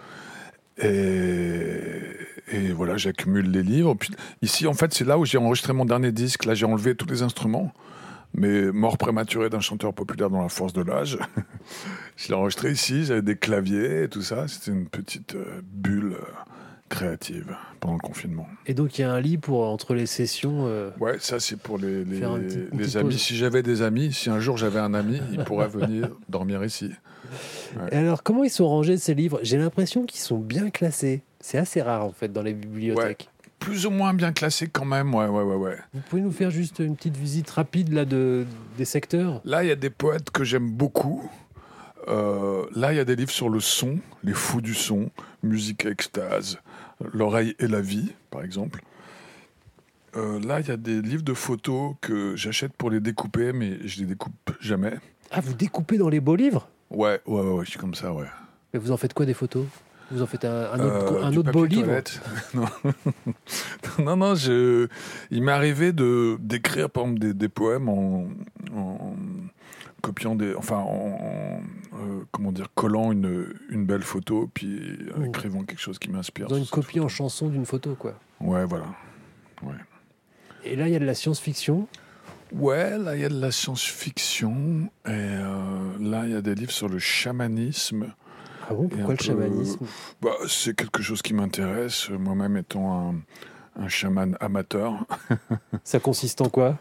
Et, et voilà, j'accumule les livres. Puis, ici, en fait, c'est là où j'ai enregistré mon dernier disque. Là, j'ai enlevé tous les instruments. Mais Mort prématuré d'un chanteur populaire dans la force de l'âge. Je l'ai enregistré ici. J'avais des claviers et tout ça. C'était une petite euh, bulle euh, créative pendant le confinement. Et donc, il y a un lit pour entre les sessions. Euh... Ouais, ça, c'est pour les, les, Faire un petit- une les petite amis. pause. Si j'avais des amis, si un jour j'avais un ami, il pourrait venir dormir ici. Ouais. Et alors, comment ils sont rangés ces livres? J'ai l'impression qu'ils sont bien classés. C'est assez rare en fait dans les bibliothèques. Plus ou moins bien classé quand même, ouais, ouais, ouais, ouais. Vous pouvez nous faire juste une petite visite rapide là de des secteurs? Là, il y a des poètes que j'aime beaucoup. Euh, là, il y a des livres sur le son, les fous du son, musique et extase, l'oreille et la vie, par exemple. Euh, là, il y a des livres de photos que j'achète pour les découper, mais je les découpe jamais. Ah, vous découpez dans les beaux livres? Ouais, ouais, ouais, ouais, je suis comme ça, ouais. Mais vous en faites quoi des photos? Vous en faites un, un autre, Euh, un du autre beau papier livre? toilette. Non, non, non je... il m'est arrivé de, d'écrire, par exemple, des, des poèmes en, en copiant des... Enfin, en, en, euh, comment dire, collant une, une belle photo, puis euh, Mmh. écrivant quelque chose qui m'inspire. Dans une sur cette copie en photo. chanson d'une photo, quoi. Ouais, voilà. Ouais. Et là, il y a de la science-fiction. Ouais, là, il y a de la science-fiction, et euh, là, il y a des livres sur le chamanisme. Ah bon, Et pourquoi un le peu- chamanisme? Bah, c'est quelque chose qui m'intéresse, moi-même étant un, un chaman amateur. Ça consiste en quoi?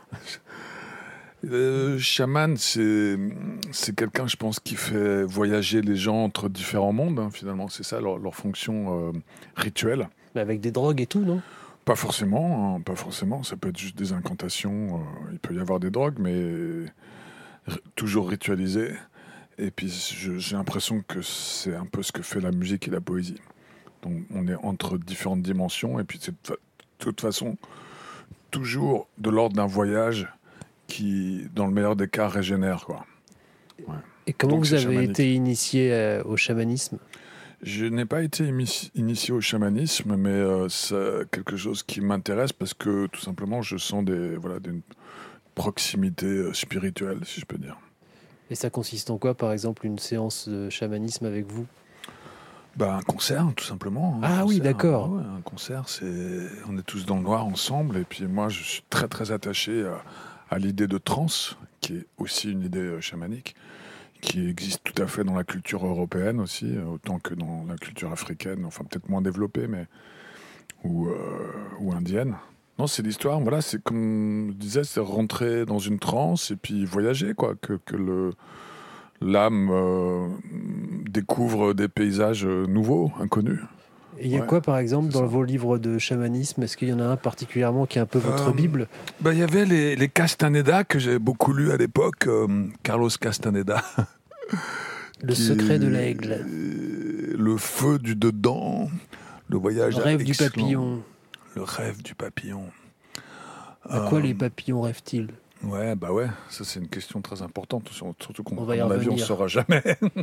Le chaman, c'est, c'est quelqu'un, je pense, qui fait voyager les gens entre différents mondes, hein, finalement. C'est ça leur, leur fonction euh, rituelle. Mais avec des drogues et tout, non? Pas forcément, hein, pas forcément. Ça peut être juste des incantations. euh, il peut y avoir des drogues, mais r- toujours ritualisées. Et puis, je- j'ai l'impression que c'est un peu ce que fait la musique et la poésie. Donc, on est entre différentes dimensions. Et puis, c'est de fa- de toute façon toujours de l'ordre d'un voyage qui, dans le meilleur des cas, régénère, quoi. Et comment Donc, vous c'est avez chamanique. été initié euh, au chamanisme? Je n'ai pas été imi- initié au chamanisme, mais euh, c'est quelque chose qui m'intéresse parce que, tout simplement, je sens des, voilà, d'une proximité euh, spirituelle, si je peux dire. Et ça consiste en quoi, par exemple, une séance de chamanisme avec vous? Bah, un concert, tout simplement. hein, Ah un oui, concert, d'accord. ouais, un concert, c'est... on est tous dans le noir ensemble. Et puis moi, je suis très, très attaché à, à l'idée de transe, qui est aussi une idée euh, chamanique. qui existe tout à fait dans la culture européenne aussi, autant que dans la culture africaine, enfin peut-être moins développée, mais ou, euh, ou indienne. Non, c'est l'histoire, voilà, c'est comme je disais, c'est rentrer dans une transe et puis voyager, quoi, que, que le, l'âme euh, découvre des paysages nouveaux, inconnus. Et il y a Ouais, quoi, par exemple, c'est dans ça. vos livres de chamanisme? Est-ce qu'il y en a un particulièrement qui est un peu votre Euh, Bible? Bah, il y avait les, les Castaneda que j'ai beaucoup lus à l'époque, euh, Carlos Castaneda. Le qui- secret de l'aigle, euh, Le feu du dedans, le voyage le à rêve du Aix-Lan, papillon. Le rêve du papillon. À quoi Euh, les papillons rêvent-ils? Ouais, bah ouais, ça c'est une question très importante, surtout qu'on On va y à mon avis, on ne revenir. saura jamais.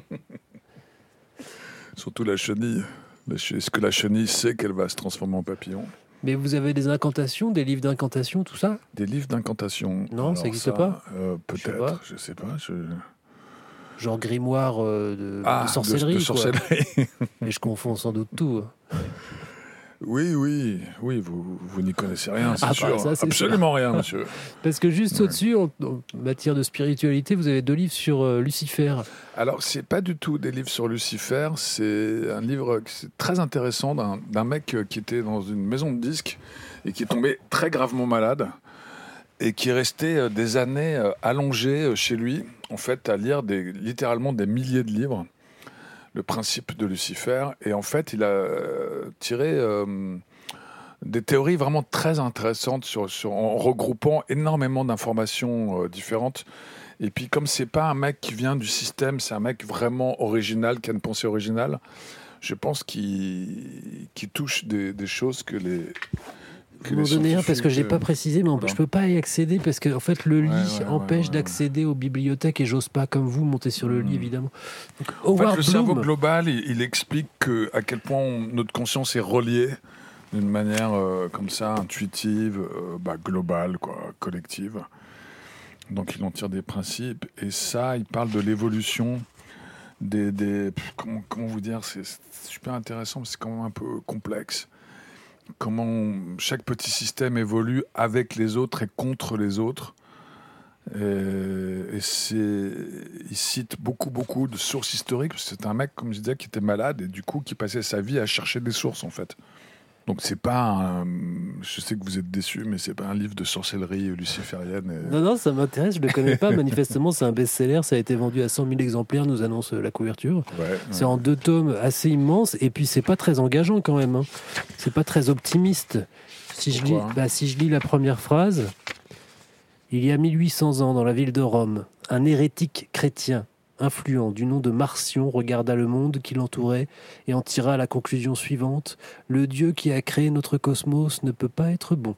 Surtout la chenille. La che- Est-ce que la chenille sait qu'elle va se transformer en papillon? Mais vous avez des incantations, des livres d'incantations, tout ça? Des livres d'incantation. Non, Alors ça n'existe pas euh, Je sais pas. Peut-être, je sais pas. Je... Genre grimoire euh, de, Ah, de sorcellerie, de, de quoi. sorcellerie. Mais je confonds sans doute tout. Oui, oui, oui, vous, vous n'y connaissez rien, c'est Ah, bah, sûr. ça, c'est Absolument rien, monsieur. Parce que juste Ouais. au-dessus, en, en matière de spiritualité, vous avez deux livres sur euh, Lucifer. Alors, c'est pas du tout des livres sur Lucifer, c'est un livre qui- c'est très intéressant d'un d'un mec euh, qui était dans une maison de disques et qui est tombé très gravement malade et qui est resté euh, des années euh, allongé euh, chez lui, en fait, à lire des, littéralement des milliers de livres, le principe de Lucifer. Et en fait, il a euh, tiré euh, des théories vraiment très intéressantes sur, sur, en regroupant énormément d'informations euh, différentes. Et puis, comme c'est pas un mec qui vient du système, c'est un mec vraiment original, qui a une pensée originale, je pense qu'il qu'il touche des, des choses que les. que Vous m'en les donnez un parce que je ne l'ai scientifiques, pas précisé, mais on- voilà. je ne peux pas y accéder parce que en fait, le lit Ouais, ouais, empêche ouais, ouais, d'accéder aux bibliothèques et j'ose pas, comme vous, monter sur le lit, Hmm. évidemment. Donc, En fait, Howard le cerveau Bloom, global, il, il explique que, à quel point on- notre conscience est reliée d'une manière euh, comme ça, intuitive, euh, bah, globale, quoi, collective. Donc, il en tire des principes. Et ça, il parle de l'évolution des... des pff, comment, comment vous dire? C'est c'est super intéressant, mais c'est quand même un peu complexe. Comment chaque petit système évolue avec les autres et contre les autres. Et, et c'est, il cite beaucoup, beaucoup de sources historiques. Parce que c'est un mec, comme je disais, qui était malade et du coup qui passait sa vie à chercher des sources, en fait. Donc c'est pas un, je sais que vous êtes déçus, mais c'est pas un livre de sorcellerie luciférienne. Et... Non, non, ça m'intéresse, je ne le connais pas. Manifestement, c'est un best-seller. Ça a été vendu à cent mille exemplaires, nous annonce la couverture. Ouais, ouais. C'est en deux tomes assez immenses. Et puis, c'est pas très engageant quand même. Hein. C'est pas très optimiste. Si je, lis, Pourquoi bah, si je lis la première phrase, il y a mille huit cents ans, dans la ville de Rome, un hérétique chrétien influent du nom de Marcion regarda le monde qui l'entourait et en tira la conclusion suivante: le Dieu qui a créé notre cosmos ne peut pas être bon.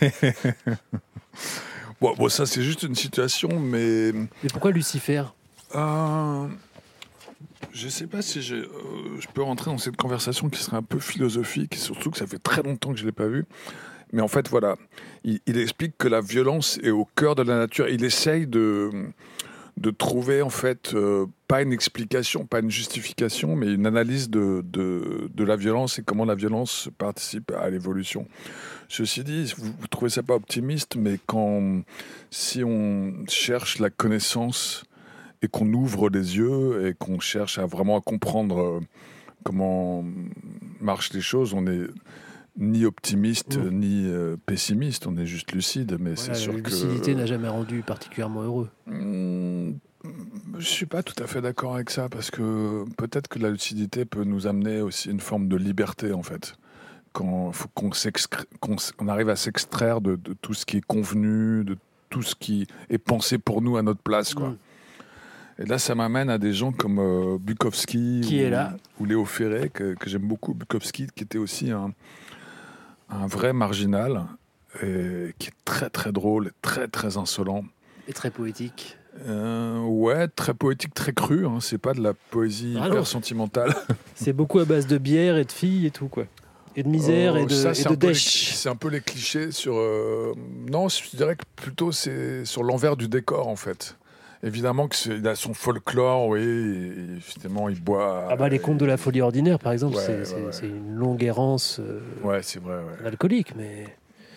Bon, bon, ça c'est juste une situation, mais Mais pourquoi Lucifer? euh, je sais pas si j'ai, euh, je peux rentrer dans cette conversation qui serait un peu philosophique, et surtout que ça fait très longtemps que je l'ai pas vu. Mais en fait, voilà, il, il explique que la violence est au cœur de la nature. Il essaye de de trouver en fait euh, pas une explication, pas une justification, mais une analyse de, de, de la violence et comment la violence participe à l'évolution. Ceci dit, vous, vous trouvez ça pas optimiste, mais quand si on cherche la connaissance et qu'on ouvre les yeux et qu'on cherche à vraiment à comprendre euh, comment marchent les choses, on est ni optimiste Mmh. ni euh, pessimiste, on est juste lucide, mais Voilà, c'est sûr la que lucidité n'a jamais rendu particulièrement heureux. Hmm, je suis pas tout à fait d'accord avec ça parce que peut-être que la lucidité peut nous amener aussi une forme de liberté en fait. Quand faut qu'on s'excr- qu'on s- on arrive à s'extraire de, de tout ce qui est convenu, de tout ce qui est pensé pour nous à notre place, quoi. Mm. Et là, ça m'amène à des gens comme euh, Bukowski Qui ou, est là ou Léo Ferré que, que j'aime beaucoup. Bukowski qui était aussi un, un vrai marginal et qui est très très drôle, très très insolent. Et très poétique. Euh, ouais, très poétique, très cru. Hein. C'est pas de la poésie Ah hyper non. sentimentale. C'est beaucoup à base de bière et de filles et tout, quoi. Et de misère Euh, et de, ça, et c'est de un peu les- dèche. C'est un peu les clichés sur. euh, Non, je dirais que plutôt c'est sur l'envers du décor en fait. Évidemment qu'il a son folklore, oui. Et, évidemment, il boit. Ah bah les contes de la folie ordinaire, par exemple, Ouais, c'est, ouais, c'est- ouais. c'est une longue errance euh, Ouais, c'est vrai. Ouais. alcoolique, mais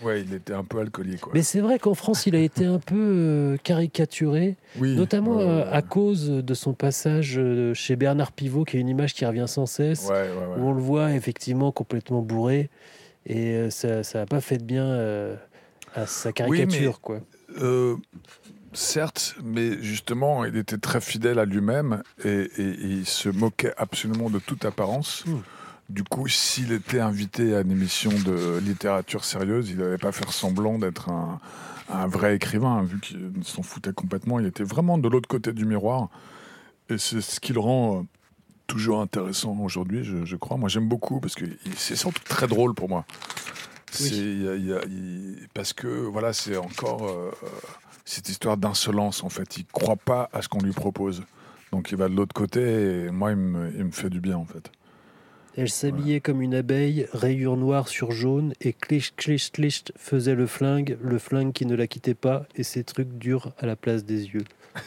Ouais, il était un peu alcoolique. Quoi. Mais c'est vrai qu'en France, il a été un peu euh, caricaturé, oui, notamment ouais, euh, ouais. à cause de son passage euh, chez Bernard Pivot, qui est une image qui revient sans cesse, Ouais, ouais, ouais. où on le voit effectivement complètement bourré, et euh, ça n'a pas fait de bien euh, à sa caricature. Oui, mais, quoi. Euh, certes, mais justement, il était très fidèle à lui-même et, et, et il se moquait absolument de toute apparence. Mmh. Du coup, s'il était invité à une émission de littérature sérieuse, il n'allait pas faire semblant d'être un, un vrai écrivain, vu qu'il s'en foutait complètement. Il était vraiment de l'autre côté du miroir. Et c'est ce qui le rend euh, toujours intéressant aujourd'hui, je, je crois. Moi, j'aime beaucoup, parce que il- c'est surtout très drôle pour moi. C'est, Oui. il y a- il y a- il- parce que, voilà, c'est encore euh, cette histoire d'insolence, en fait. Il ne croit pas à ce qu'on lui propose. Donc, il va de l'autre côté, et moi, il me, il me fait du bien, en fait. Elle s'habillait comme une abeille, rayures noires sur jaune, et clicht, clicht, clicht faisait le flingue, le flingue qui ne la quittait pas, et ses trucs durs à la place des yeux.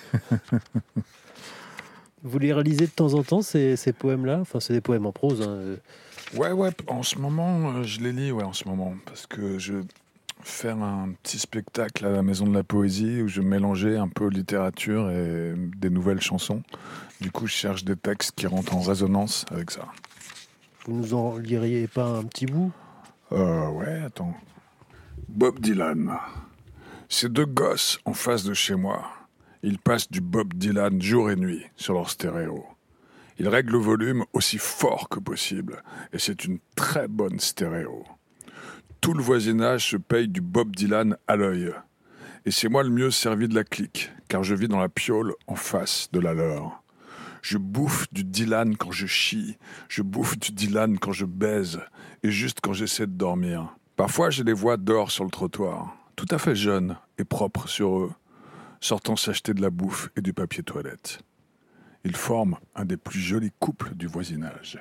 Vous les réalisez de temps en temps, ces, ces poèmes-là? Enfin, c'est des poèmes en prose. Hein. Ouais, ouais, en ce moment, euh, je les lis, ouais, en ce moment, parce que je vais faire un petit spectacle à la Maison de la Poésie où je vais mélanger un peu littérature et des nouvelles chansons. Du coup, je cherche des textes qui rentrent en résonance avec ça. Vous nous en liriez pas un petit bout? Euh, ouais, attends. Bob Dylan. Ces deux gosses en face de chez moi, ils passent du Bob Dylan jour et nuit sur leur stéréo. Ils règlent le volume aussi fort que possible, et c'est une très bonne stéréo. Tout le voisinage se paye du Bob Dylan à l'œil. Et c'est moi le mieux servi de la clique, car je vis dans la piole en face de la leur. Je bouffe du Dylan quand je chie, je bouffe du Dylan quand je baise, et juste quand j'essaie de dormir. Parfois, je les vois dehors sur le trottoir, tout à fait jeunes et propres sur eux, sortant s'acheter de la bouffe et du papier toilette. Ils forment un des plus jolis couples du voisinage.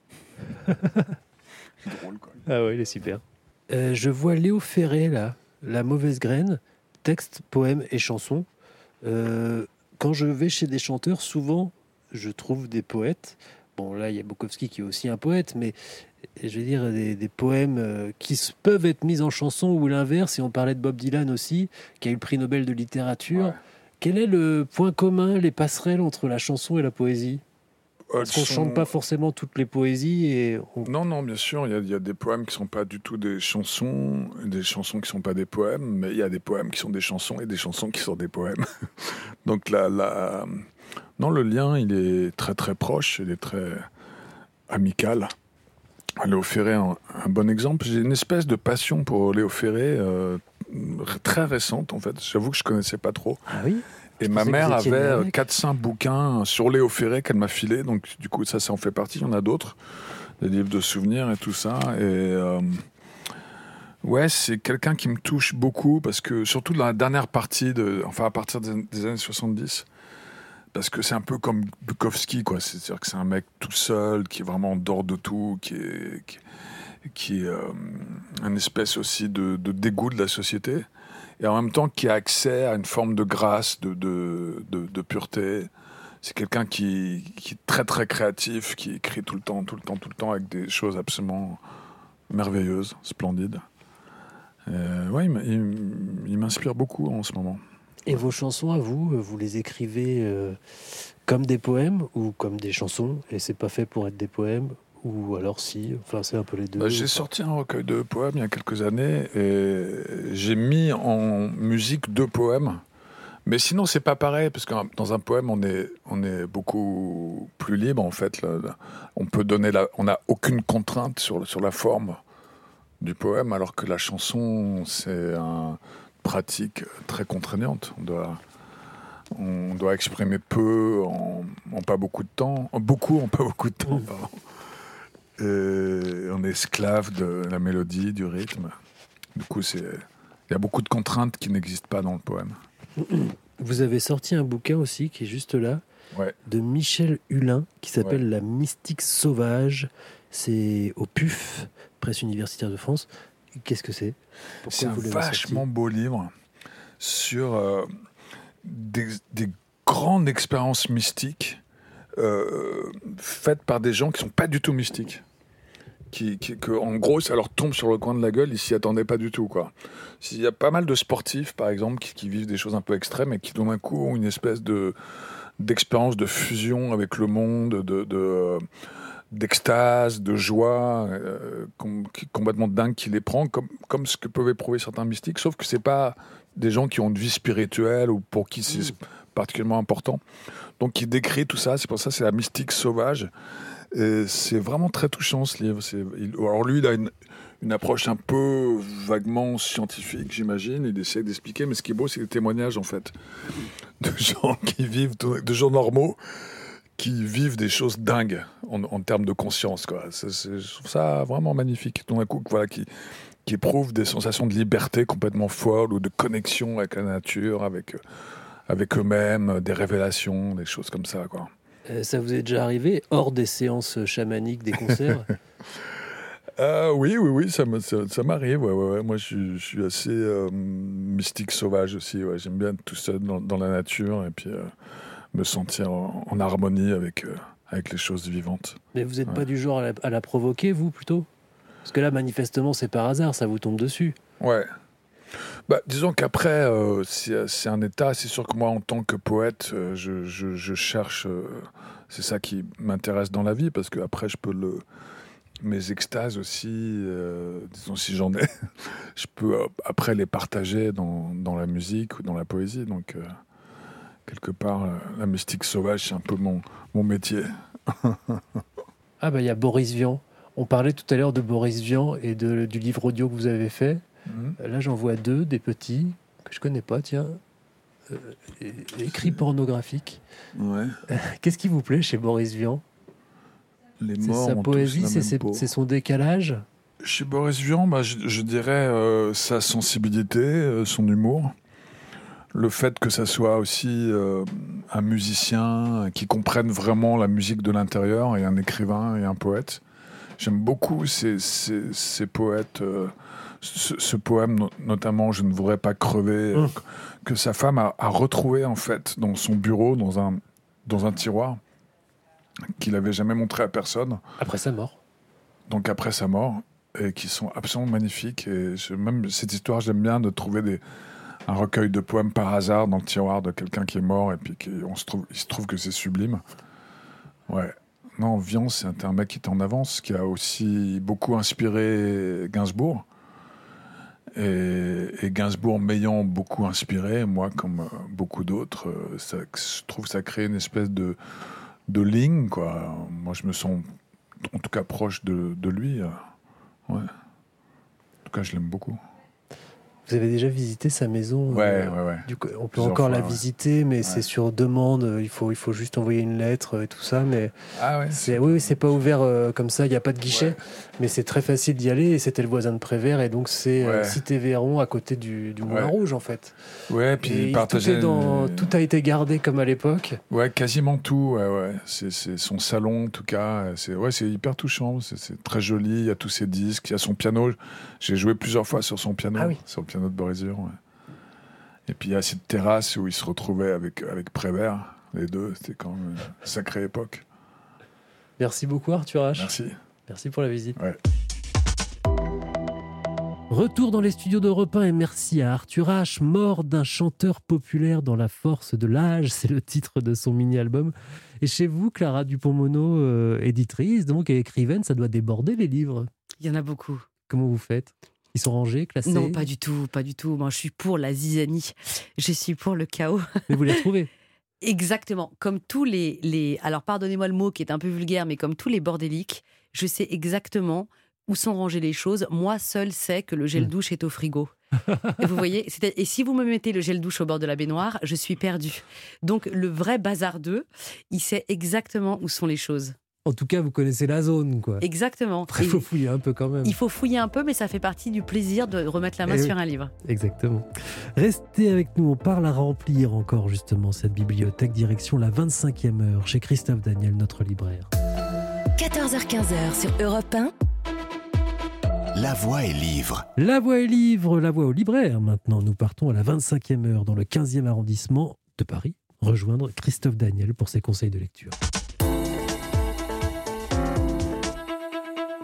C'est drôle, quoi. Ah ouais, il est super. Euh, je vois Léo Ferré, là, La mauvaise graine, texte, poème et chanson. Euh, quand je vais chez des chanteurs, souvent, je trouve des poètes. Bon, là, il y a Bukowski qui est aussi un poète, mais je veux dire, des, des poèmes euh, qui se- peuvent être mis en chanson ou l'inverse. Et on parlait de Bob Dylan aussi, qui a eu le prix Nobel de littérature. Ouais. Quel est le point commun, les passerelles entre la chanson et la poésie? Euh, Parce qu'on ne sont- chante pas forcément toutes les poésies et on... Non, non, bien sûr, il y, a- il y a des poèmes qui ne sont pas du tout des chansons, et des chansons qui ne sont pas des poèmes, mais il y a des poèmes qui sont des chansons et des chansons qui sont des poèmes. Donc là, là, non, le lien, il est très très proche, il est très amical. Léo Ferré, un, un bon exemple. J'ai une espèce de passion pour Léo Ferré, euh, très récente en fait. J'avoue que je ne connaissais pas trop. Ah oui? Et Je ma pensais que mère vous étiez avait né euh, avec. quatre cinq bouquins sur Léo Ferré qu'elle m'a filé, donc du coup ça, ça en fait partie. Il y en a d'autres, des livres de souvenirs et tout ça. Et euh, ouais, c'est quelqu'un qui me touche beaucoup parce que surtout dans la dernière partie, de, enfin à partir des, des années soixante-dix, parce que c'est un peu comme Bukowski, quoi. C'est-à-dire que c'est un mec tout seul qui est vraiment en dehors de tout, qui est qui, qui est euh, une espèce aussi de, de dégoût de la société. Et en même temps qui a accès à une forme de grâce, de, de, de, de pureté. C'est quelqu'un qui, qui est très très créatif, qui écrit tout le temps, tout le temps, tout le temps, avec des choses absolument merveilleuses, splendides. Euh, ouais, il, m- il m- il m'inspire beaucoup en ce moment. Et vos chansons à vous, euh, vous les écrivez euh, comme des poèmes ou comme des chansons et c'est pas fait pour être des poèmes? Ou alors si, enfin c'est un peu les deux. Bah, j'ai Enfin, sorti un recueil de poèmes il y a quelques années et j'ai mis en musique deux poèmes. Mais sinon, c'est pas pareil, parce que dans un poème, on est, on est beaucoup plus libre, en fait. Là, là. On peut donner la, on n'a aucune contrainte sur, sur la forme du poème, alors que la chanson, c'est une pratique très contraignante. On doit, on doit exprimer peu en, en pas beaucoup de temps, en beaucoup en pas beaucoup de temps, pardon. Et on est esclave de la mélodie, du rythme. Du coup, c'est, il y a beaucoup de contraintes qui n'existent pas dans le poème. vous avez sorti un bouquin aussi qui est juste là, Ouais. de Michel Hulin, qui s'appelle Ouais. La mystique sauvage. C'est au P U F, Presse universitaire de France. Qu'est-ce que c'est? Pourquoi C'est un vous l'avez vachement sorti beau livre sur euh, des, des grandes expériences mystiques euh, faites par des gens qui ne sont pas du tout mystiques. qui, qui, que, en gros, ça leur tombe sur le coin de la gueule, ils s'y attendaient pas du tout, quoi. Il y a pas mal de sportifs, par exemple, qui, qui vivent des choses un peu extrêmes et qui, tout d'un coup, ont une espèce de, d'expérience de fusion avec le monde, de, de, d'extase, de joie, euh, com- complètement dingue qui les prend, comme, comme ce que peuvent éprouver certains mystiques, sauf que c'est pas des gens qui ont une vie spirituelle ou pour qui c'est mmh. particulièrement important. Donc, il décrit tout ça, c'est pour ça que c'est la mystique sauvage. Et c'est vraiment très touchant, ce livre. C'est, il, alors lui, il a une, une approche un peu vaguement scientifique, j'imagine. Il essaie d'expliquer, mais ce qui est beau, c'est les témoignages, en fait, de gens qui vivent, de gens normaux, qui vivent des choses dingues en, en termes de conscience, quoi. C'est, c'est, je trouve ça vraiment magnifique. Tout d'un coup, voilà, qui, qui éprouvent des sensations de liberté complètement folles ou de connexion avec la nature, avec, avec eux-mêmes, des révélations, des choses comme ça, quoi. Euh, ça vous est déjà arrivé, hors des séances chamaniques, des concerts? euh, Oui, oui, oui, ça, me, ça, ça m'arrive. Ouais, ouais, ouais. Moi, je, je suis assez euh, mystique sauvage aussi. Ouais. J'aime bien être tout seul dans, dans la nature et puis euh, me sentir en, en harmonie avec, euh, avec les choses vivantes. Mais vous n'êtes ouais. pas du genre à la, à la provoquer, vous, plutôt? Parce que là, manifestement, c'est par hasard, ça vous tombe dessus. Ouais. Bah, disons qu'après, euh, c'est, c'est un état. C'est sûr que moi, en tant que poète, euh, je, je, je cherche. Euh, c'est ça qui m'intéresse dans la vie, parce que après, je peux le. Mes extases aussi, euh, disons si j'en ai, je peux euh, après les partager dans, dans la musique ou dans la poésie. Donc, euh, quelque part, euh, la mystique sauvage, c'est un peu mon, mon métier. Ah, bah, il y a Boris Vian. On parlait tout à l'heure de Boris Vian et de, du livre audio que vous avez fait. Mmh. Là, j'en vois deux, des petits, que je connais pas, tiens. Euh, écrits pornographiques. Ouais. Qu'est-ce qui vous plaît chez Boris Vian? Les c'est morts sa ont poésie, tous la c'est, même c'est, peau. c'est son décalage. Chez Boris Vian, bah, je, je dirais euh, sa sensibilité, euh, son humour. Le fait que ça soit aussi euh, un musicien qui comprenne vraiment la musique de l'intérieur, et un écrivain et un poète. J'aime beaucoup ces, ces, ces poètes... Euh, Ce, ce poème, no- notamment, Je ne voudrais pas crever, mmh. que sa femme a, a retrouvé en fait dans son bureau, dans un, dans un tiroir, qu'il n'avait jamais montré à personne. Après sa mort. Donc après sa mort, et qui sont absolument magnifiques. Et je, même cette histoire, j'aime bien de trouver des, un recueil de poèmes par hasard dans le tiroir de quelqu'un qui est mort, et puis qui, on se trouve, il se trouve que c'est sublime. Ouais. Non, Vian, c'est un mec qui est en avance, qui a aussi beaucoup inspiré Gainsbourg. Et, et Gainsbourg m'ayant beaucoup inspiré, moi comme euh, beaucoup d'autres, euh, ça, je trouve que ça crée une espèce de, de ligne, quoi. Moi, je me sens en tout cas proche de, de lui. Euh, ouais. En tout cas, je l'aime beaucoup. Vous avez déjà visité sa maison? Ouais, euh, ouais, ouais. Du coup, on peut Plusieurs encore fois, la ouais. visiter, mais Ouais. c'est sur demande. Il faut, il faut juste envoyer une lettre et tout ça. Mais Ah ouais. c'est, oui, oui, c'est pas ouvert euh, comme ça. Il n'y a pas de guichet, Ouais. mais c'est très facile d'y aller. Et c'était le voisin de Prévert, et donc c'est euh, Ouais. Cité Véron à côté du, du Moulin Ouais. Rouge, en fait. Ouais, puis Et il tout, partageait. est dans, tout a été gardé comme à l'époque. Ouais, quasiment tout. Ouais, ouais. C'est, c'est son salon, en tout cas. C'est, ouais, c'est hyper touchant. C'est, c'est très joli. Il y a tous ses disques. Il y a son piano. J'ai joué plusieurs fois sur son piano, Ah oui. sur le piano de Boris Vian. Ouais. Et puis il y a cette terrasse où il se retrouvait avec, avec Prévert, les deux. C'était quand même une sacrée époque. Merci beaucoup, Arthur H. Merci. Merci pour la visite. Ouais. Retour dans les studios d'Europe un, et merci à Arthur H, mort d'un chanteur populaire dans la force de l'âge. C'est le titre de son mini-album. Et chez vous, Clara Dupont-Mono, euh, éditrice, donc, et écrivaine, ça doit déborder les livres. Il y en a beaucoup. Comment vous faites? Ils sont rangés, classés? Non, pas du tout, pas du tout. Moi, je suis pour la zizanie. Je suis pour le chaos. Mais vous les trouvez? Exactement. Comme tous les, les... Alors, pardonnez-moi le mot qui est un peu vulgaire, mais comme tous les bordéliques, je sais exactement où sont rangées les choses. Moi, seul sais que le gel douche est au frigo. Et vous voyez, c'est... et si vous me mettez le gel douche au bord de la baignoire, je suis perdue. Donc, le vrai bazardeux, il sait exactement où sont les choses. En tout cas, vous connaissez la zone, quoi. Exactement. Après, il faut fouiller un peu quand même. Il faut fouiller un peu, mais ça fait partie du plaisir de remettre la main Eh sur oui. un livre. Exactement. Restez avec nous, on parle à remplir encore justement cette bibliothèque, direction la vingt-cinquième heure chez Christophe Daniel, notre libraire. quatorze heures quinze sur Europe un. La voix est livre. La voix est livre, la voix au libraire. Maintenant, nous partons à la vingt-cinquième heure dans le quinzième arrondissement de Paris, rejoindre Christophe Daniel pour ses conseils de lecture.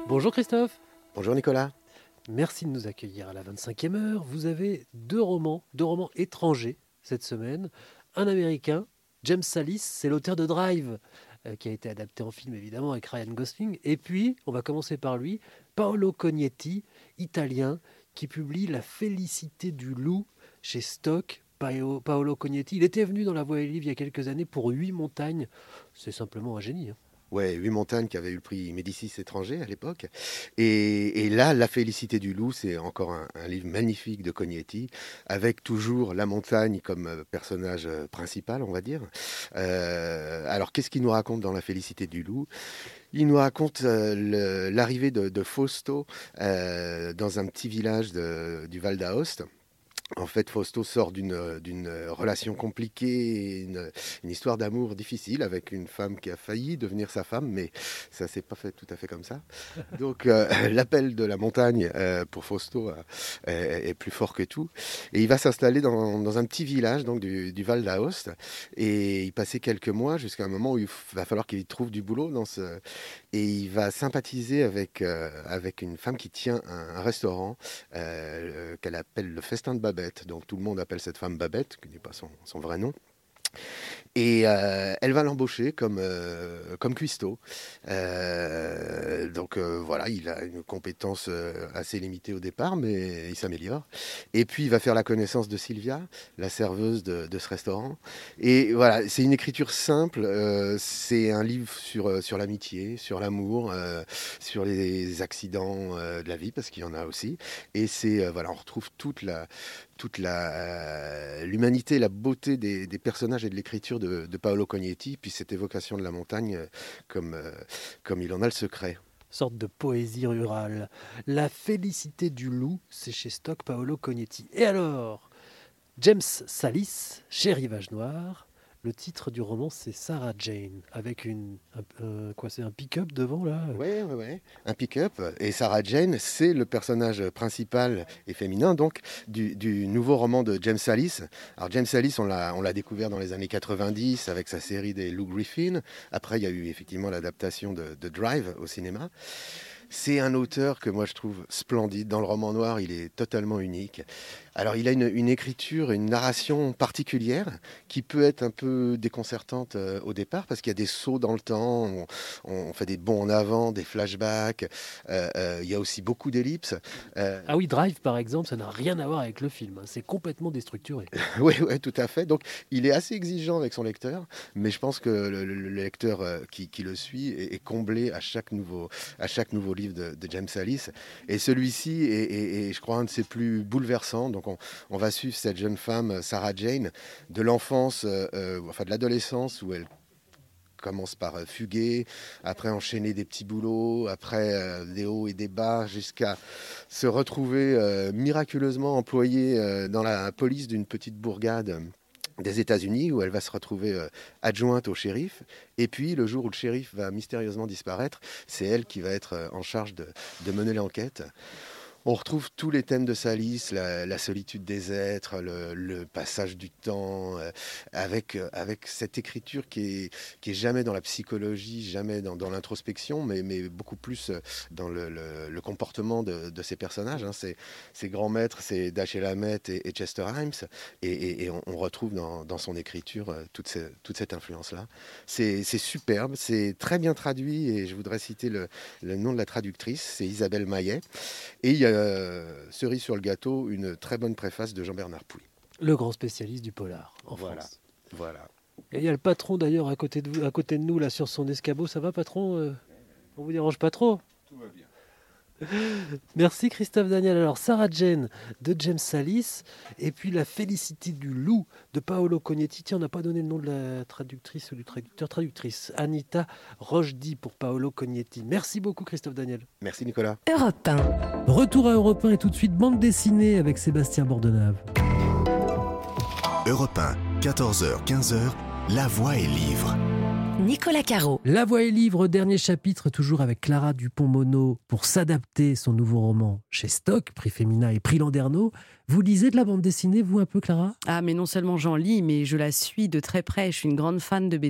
Bonjour Christophe. Bonjour Nicolas. Merci de nous accueillir à la vingt-cinquième heure. Vous avez deux romans, deux romans étrangers cette semaine. Un américain, James Sallis, c'est l'auteur de Drive, euh, qui a été adapté en film évidemment avec Ryan Gosling. Et puis, on va commencer par lui, Paolo Cognetti, italien, qui publie La Félicité du loup chez Stock. Paolo, Paolo Cognetti, il était venu dans La Voix et Livre il y a quelques années pour Huit montagnes. C'est simplement un génie. Hein. Ouais, Huit montagnes qui avait eu le prix Médicis étranger à l'époque. Et, et là, La Félicité du loup, c'est encore un, un livre magnifique de Cognetti, avec toujours la montagne comme personnage principal, on va dire. Euh, alors, qu'est-ce qu'il nous raconte dans La Félicité du loup ? Il nous raconte euh, le, l'arrivée de, de Fausto euh, dans un petit village de, du Val d'Aoste. En fait, Fausto sort d'une, d'une relation compliquée, une, une histoire d'amour difficile avec une femme qui a failli devenir sa femme, mais ça s'est pas fait tout à fait comme ça. Donc, euh, l'appel de la montagne euh, pour Fausto euh, est, est plus fort que tout. Et il va s'installer dans, dans un petit village donc, du, du Val d'Aoste et y passer quelques mois jusqu'à un moment où il va falloir qu'il trouve du boulot dans ce... Et il va sympathiser avec, euh, avec une femme qui tient un, un restaurant euh, qu'elle appelle le Festin de Babette. Donc tout le monde appelle cette femme Babette, qui n'est pas son, son vrai nom. Et euh, elle va l'embaucher comme, euh, comme cuistot. Euh, donc euh, voilà, il a une compétence euh, assez limitée au départ, mais il s'améliore. Et puis il va faire la connaissance de Sylvia, la serveuse de, de ce restaurant. Et voilà, c'est une écriture simple. Euh, c'est un livre sur, sur l'amitié, sur l'amour, euh, sur les accidents euh, de la vie, parce qu'il y en a aussi. Et c'est euh, voilà, on retrouve toute la toute la, euh, l'humanité, la beauté des, des personnages et de l'écriture de, de Paolo Cognetti, puis cette évocation de la montagne euh, comme, euh, comme il en a le secret. Sorte de poésie rurale. La Félicité du loup, c'est chez Stock, Paolo Cognetti. Et alors, James Sallis, chez Rivage Noir, le titre du roman, c'est Sarah Jane, avec une, un, un, quoi, c'est un pick-up devant, là ? Oui, oui, oui, un pick-up. Et Sarah Jane, c'est le personnage principal et féminin, donc, du, du nouveau roman de James Sallis. Alors, James Sallis, on l'a, on l'a découvert dans les années quatre-vingt-dix, avec sa série des Lou Griffin. Après, il y a eu effectivement l'adaptation de, de Drive au cinéma. C'est un auteur que moi je trouve splendide. Dans le roman noir, il est totalement unique. Alors il a une, une écriture, une narration particulière qui peut être un peu déconcertante euh, au départ parce qu'il y a des sauts dans le temps, on, on fait des bonds en avant, des flashbacks, euh, euh, il y a aussi beaucoup d'ellipses. Euh... Ah oui, Drive par exemple, ça n'a rien à voir avec le film, hein. C'est complètement déstructuré. Oui, oui, tout à fait. Donc il est assez exigeant avec son lecteur, mais je pense que le, le, le lecteur euh, qui, qui le suit est, est comblé à chaque nouveau, à chaque nouveau livre de, de James Sallis. Et celui-ci est, est, est, je crois, un de ses plus bouleversants. Donc on, on va suivre cette jeune femme, Sarah Jane, de l'enfance, euh, enfin de l'adolescence, où elle commence par fuguer, après enchaîner des petits boulots, après euh, des hauts et des bas, jusqu'à se retrouver euh, miraculeusement employée euh, dans la police d'une petite bourgade des États-Unis, où elle va se retrouver euh, adjointe au shérif. Et puis, le jour où le shérif va mystérieusement disparaître, c'est elle qui va être euh, en charge de, de mener l'enquête. On retrouve tous les thèmes de Sallis, la, la solitude des êtres, le, le passage du temps, euh, avec, euh, avec cette écriture qui est, qui est jamais dans la psychologie, jamais dans, dans l'introspection, mais, mais beaucoup plus dans le, le, le comportement de, de ces personnages. Hein. Ces, ces grands maîtres, c'est Dashiell Hammett et, et Chester Himes, et, et, et on, on retrouve dans, dans son écriture euh, toute, ces, toute cette influence-là. C'est, c'est superbe, c'est très bien traduit, et je voudrais citer le, le nom de la traductrice, c'est Isabelle Maillet, et il y a Euh, cerise sur le gâteau, une très bonne préface de Jean-Bernard Pouy. Le grand spécialiste du polar en voilà, France. Voilà. Et il y a le patron d'ailleurs à côté de, vous, à côté de nous, là, sur son escabeau. Ça va, patron euh, On vous dérange pas trop? Tout va bien. Merci Christophe Daniel. Alors Sarah Jane de James Sallis et puis La Félicité du loup de Paolo Cognetti. Tiens, on n'a pas donné le nom de la traductrice ou du traducteur. Traductrice Anita Rochdy pour Paolo Cognetti. Merci beaucoup Christophe Daniel. Merci Nicolas. Europe un. Retour à Europe un et tout de suite bande dessinée avec Sébastien Bordenave. Europe un, quatorze heures quinze, La Voix et Livre. Nicolas Caro. La Voix et Livre, dernier chapitre, toujours avec Clara Dupont-Mono pour s'adapter son nouveau roman chez Stock, prix Femina et prix Landerneau. Vous lisez de la bande dessinée, vous un peu, Clara? Ah, mais non seulement j'en lis, mais je la suis de très près. Je suis une grande fan de B D.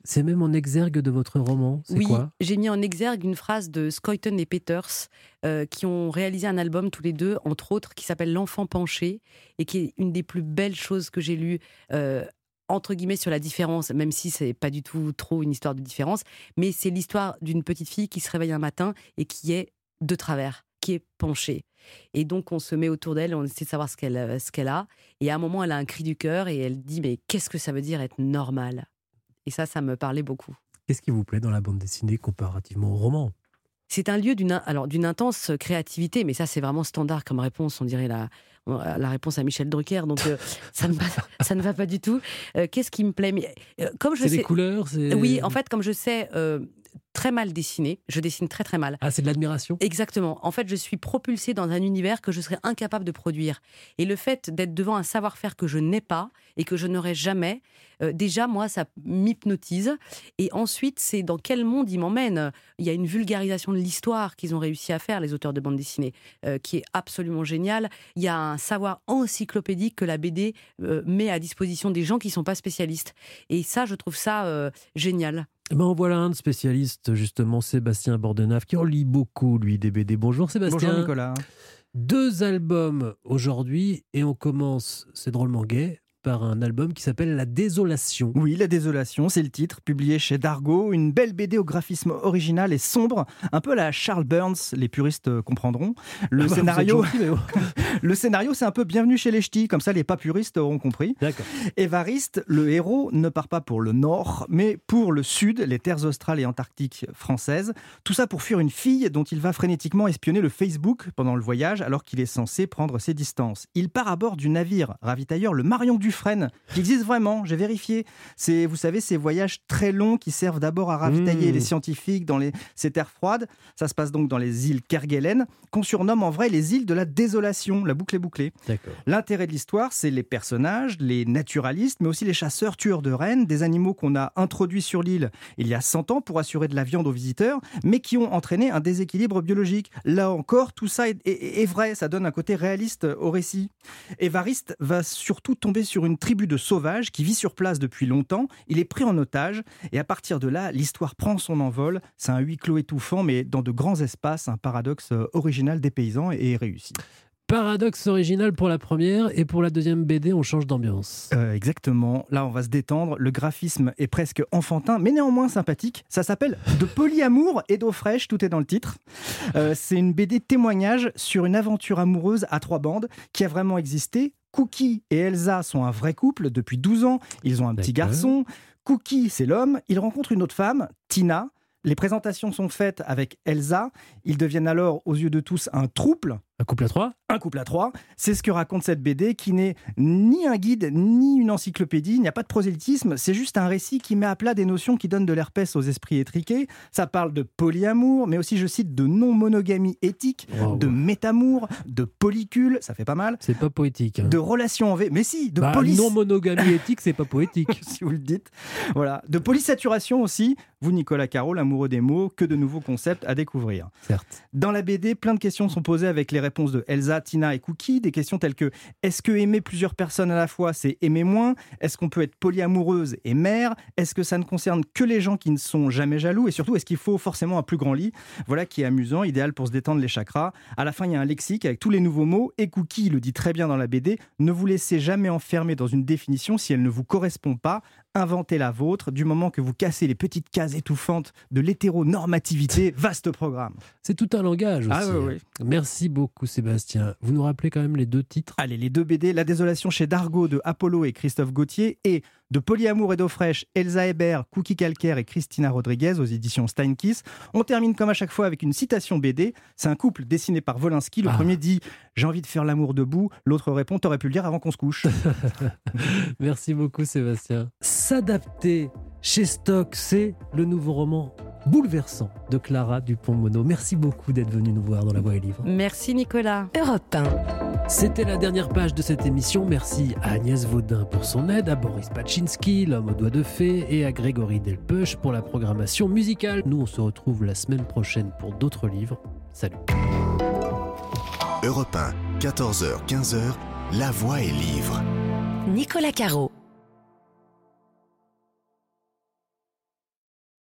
C'est même en exergue de votre roman, c'est oui, quoi ? J'ai mis en exergue une phrase de Schouten et Peters euh, qui ont réalisé un album tous les deux, entre autres, qui s'appelle L'enfant penché et qui est une des plus belles choses que j'ai lues euh, entre guillemets sur la différence, même si c'est pas du tout trop une histoire de différence, mais c'est l'histoire d'une petite fille qui se réveille un matin et qui est de travers, qui est penchée. Et donc on se met autour d'elle, on essaie de savoir ce qu'elle, ce qu'elle a, et à un moment elle a un cri du cœur et elle dit mais qu'est-ce que ça veut dire être normal ? Et ça, ça me parlait beaucoup. Qu'est-ce qui vous plaît dans la bande dessinée comparativement au roman ? C'est un lieu d'une, alors, d'une intense créativité, mais ça c'est vraiment standard comme réponse, on dirait la, la réponse à Michel Drucker, donc euh, ça, ne va, ça ne va pas du tout. Euh, qu'est-ce qui me plaît mais, euh, comme je C'est sais, les couleurs c'est... Oui, en fait, comme je sais euh, très mal dessiner, je dessine très très mal. Ah, c'est de l'admiration ? Exactement. En fait, je suis propulsée dans un univers que je serais incapable de produire. Et le fait d'être devant un savoir-faire que je n'ai pas et que je n'aurai jamais, euh, déjà, moi, ça m'hypnotise. Et ensuite, c'est dans quel monde ils m'emmènent. Il y a une vulgarisation de l'histoire qu'ils ont réussi à faire, les auteurs de bande dessinée, euh, qui est absolument géniale. Il y a un savoir encyclopédique que la B D euh, met à disposition des gens qui ne sont pas spécialistes. Et ça, je trouve ça euh, génial. Eh ben, en voilà un de spécialiste, justement, Sébastien Bordenave, qui en lit beaucoup, lui, des B D. Bonjour Sébastien. Bonjour Nicolas. Deux albums aujourd'hui, et on commence, c'est drôlement gai, par un album qui s'appelle La Désolation. Oui, La Désolation, c'est le titre, publié chez Dargaud, une belle B D au graphisme original et sombre, un peu à la Charles Burns, les puristes comprendront. Le ah bah scénario, gentil, mais bon. Le scénario, c'est un peu Bienvenue chez les Ch'tis, comme ça les pas puristes auront compris. D'accord. Évariste, le héros, ne part pas pour le nord, mais pour le sud, les terres australes et antarctiques françaises. Tout ça pour fuir une fille dont il va frénétiquement espionner le Facebook pendant le voyage, alors qu'il est censé prendre ses distances. Il part à bord du navire ravitailleur, le Marion Dufresne, qui existe vraiment, j'ai vérifié. C'est, vous savez, ces voyages très longs qui servent d'abord à ravitailler mmh. les scientifiques dans les, ces terres froides. Ça se passe donc dans les îles Kerguelen, qu'on surnomme en vrai les îles de la désolation. La boucle est bouclée. D'accord. L'intérêt de l'histoire, c'est les personnages, les naturalistes, mais aussi les chasseurs tueurs de rennes, des animaux qu'on a introduits sur l'île il y a cent ans pour assurer de la viande aux visiteurs, mais qui ont entraîné un déséquilibre biologique. Là encore, tout ça est, est, est vrai, ça donne un côté réaliste au récit. Évariste va surtout tomber sur une tribu de sauvages qui vit sur place depuis longtemps. Il est pris en otage et à partir de là, l'histoire prend son envol. C'est un huis clos étouffant, mais dans de grands espaces, un paradoxe original des paysans et réussi. Paradoxe original pour la première et pour la deuxième B D, on change d'ambiance. Euh, exactement. Là, on va se détendre. Le graphisme est presque enfantin, mais néanmoins sympathique. Ça s'appelle De polyamour et d'eau fraîche. Tout est dans le titre. Euh, c'est une B D témoignage sur une aventure amoureuse à trois bandes qui a vraiment existé. Cookie et Elsa sont un vrai couple depuis douze ans. Ils ont un petit D'accord. garçon. Cookie, c'est l'homme. Il rencontre une autre femme, Tina. Les présentations sont faites avec Elsa. Ils deviennent alors, aux yeux de tous, un trouble. Un couple à trois ? Un couple à trois. C'est ce que raconte cette B D qui n'est ni un guide, ni une encyclopédie. Il n'y a pas de prosélytisme. C'est juste un récit qui met à plat des notions qui donnent de l'herpès aux esprits étriqués. Ça parle de polyamour, mais aussi, je cite, de non-monogamie éthique, wow. de métamour, de polycule. Ça fait pas mal. C'est pas poétique. Hein. De relations en V. Mais si, de bah, police. Non-monogamie éthique, c'est pas poétique. Si vous le dites. Voilà. De polysaturation aussi. Vous, Nicolas Caro, l'amoureux des mots, que de nouveaux concepts à découvrir. Certes. Dans la B D, plein de questions sont posées avec les réponses de Elsa, Tina et Cookie. Des questions telles que est-ce que aimer plusieurs personnes à la fois, c'est aimer moins ? Est-ce qu'on peut être polyamoureuse et mère ? Est-ce que ça ne concerne que les gens qui ne sont jamais jaloux ? Et surtout, est-ce qu'il faut forcément un plus grand lit ? Voilà qui est amusant, idéal pour se détendre les chakras. À la fin, il y a un lexique avec tous les nouveaux mots. Et Cookie le dit très bien dans la B D, ne vous laissez jamais enfermer dans une définition si elle ne vous correspond pas. Inventez la vôtre, du moment que vous cassez les petites cases étouffantes de l'hétéronormativité, vaste programme. C'est tout un langage aussi. Ah, oui, oui. Merci beaucoup Sébastien. Vous nous rappelez quand même les deux titres ? Allez, les deux B D, La Désolation chez Dargaud de Apollo et Christophe Gauthier et De polyamour et d'eau fraîche, Elsa Hébert, Cookie Calcaire et Christina Rodriguez aux éditions Steinkiss. On termine comme à chaque fois avec une citation B D. C'est un couple dessiné par Wolinski. Le ah. premier dit « J'ai envie de faire l'amour debout ». L'autre répond « T'aurais pu le dire avant qu'on se couche ». Merci beaucoup Sébastien. S'adapter chez Stock, c'est le nouveau roman bouleversant de Clara Dupont-Mono. Merci beaucoup d'être venu nous voir dans La Voix et Livre. Merci Nicolas. Europe un. C'était la dernière page de cette émission. Merci à Agnès Vaudin pour son aide, à Boris Paczynski, l'homme aux doigts de fée, et à Grégory Delpeuch pour la programmation musicale. Nous, on se retrouve la semaine prochaine pour d'autres livres. Salut. Europe un, quatorze heures quinze, La Voix et Livre. Nicolas Caro.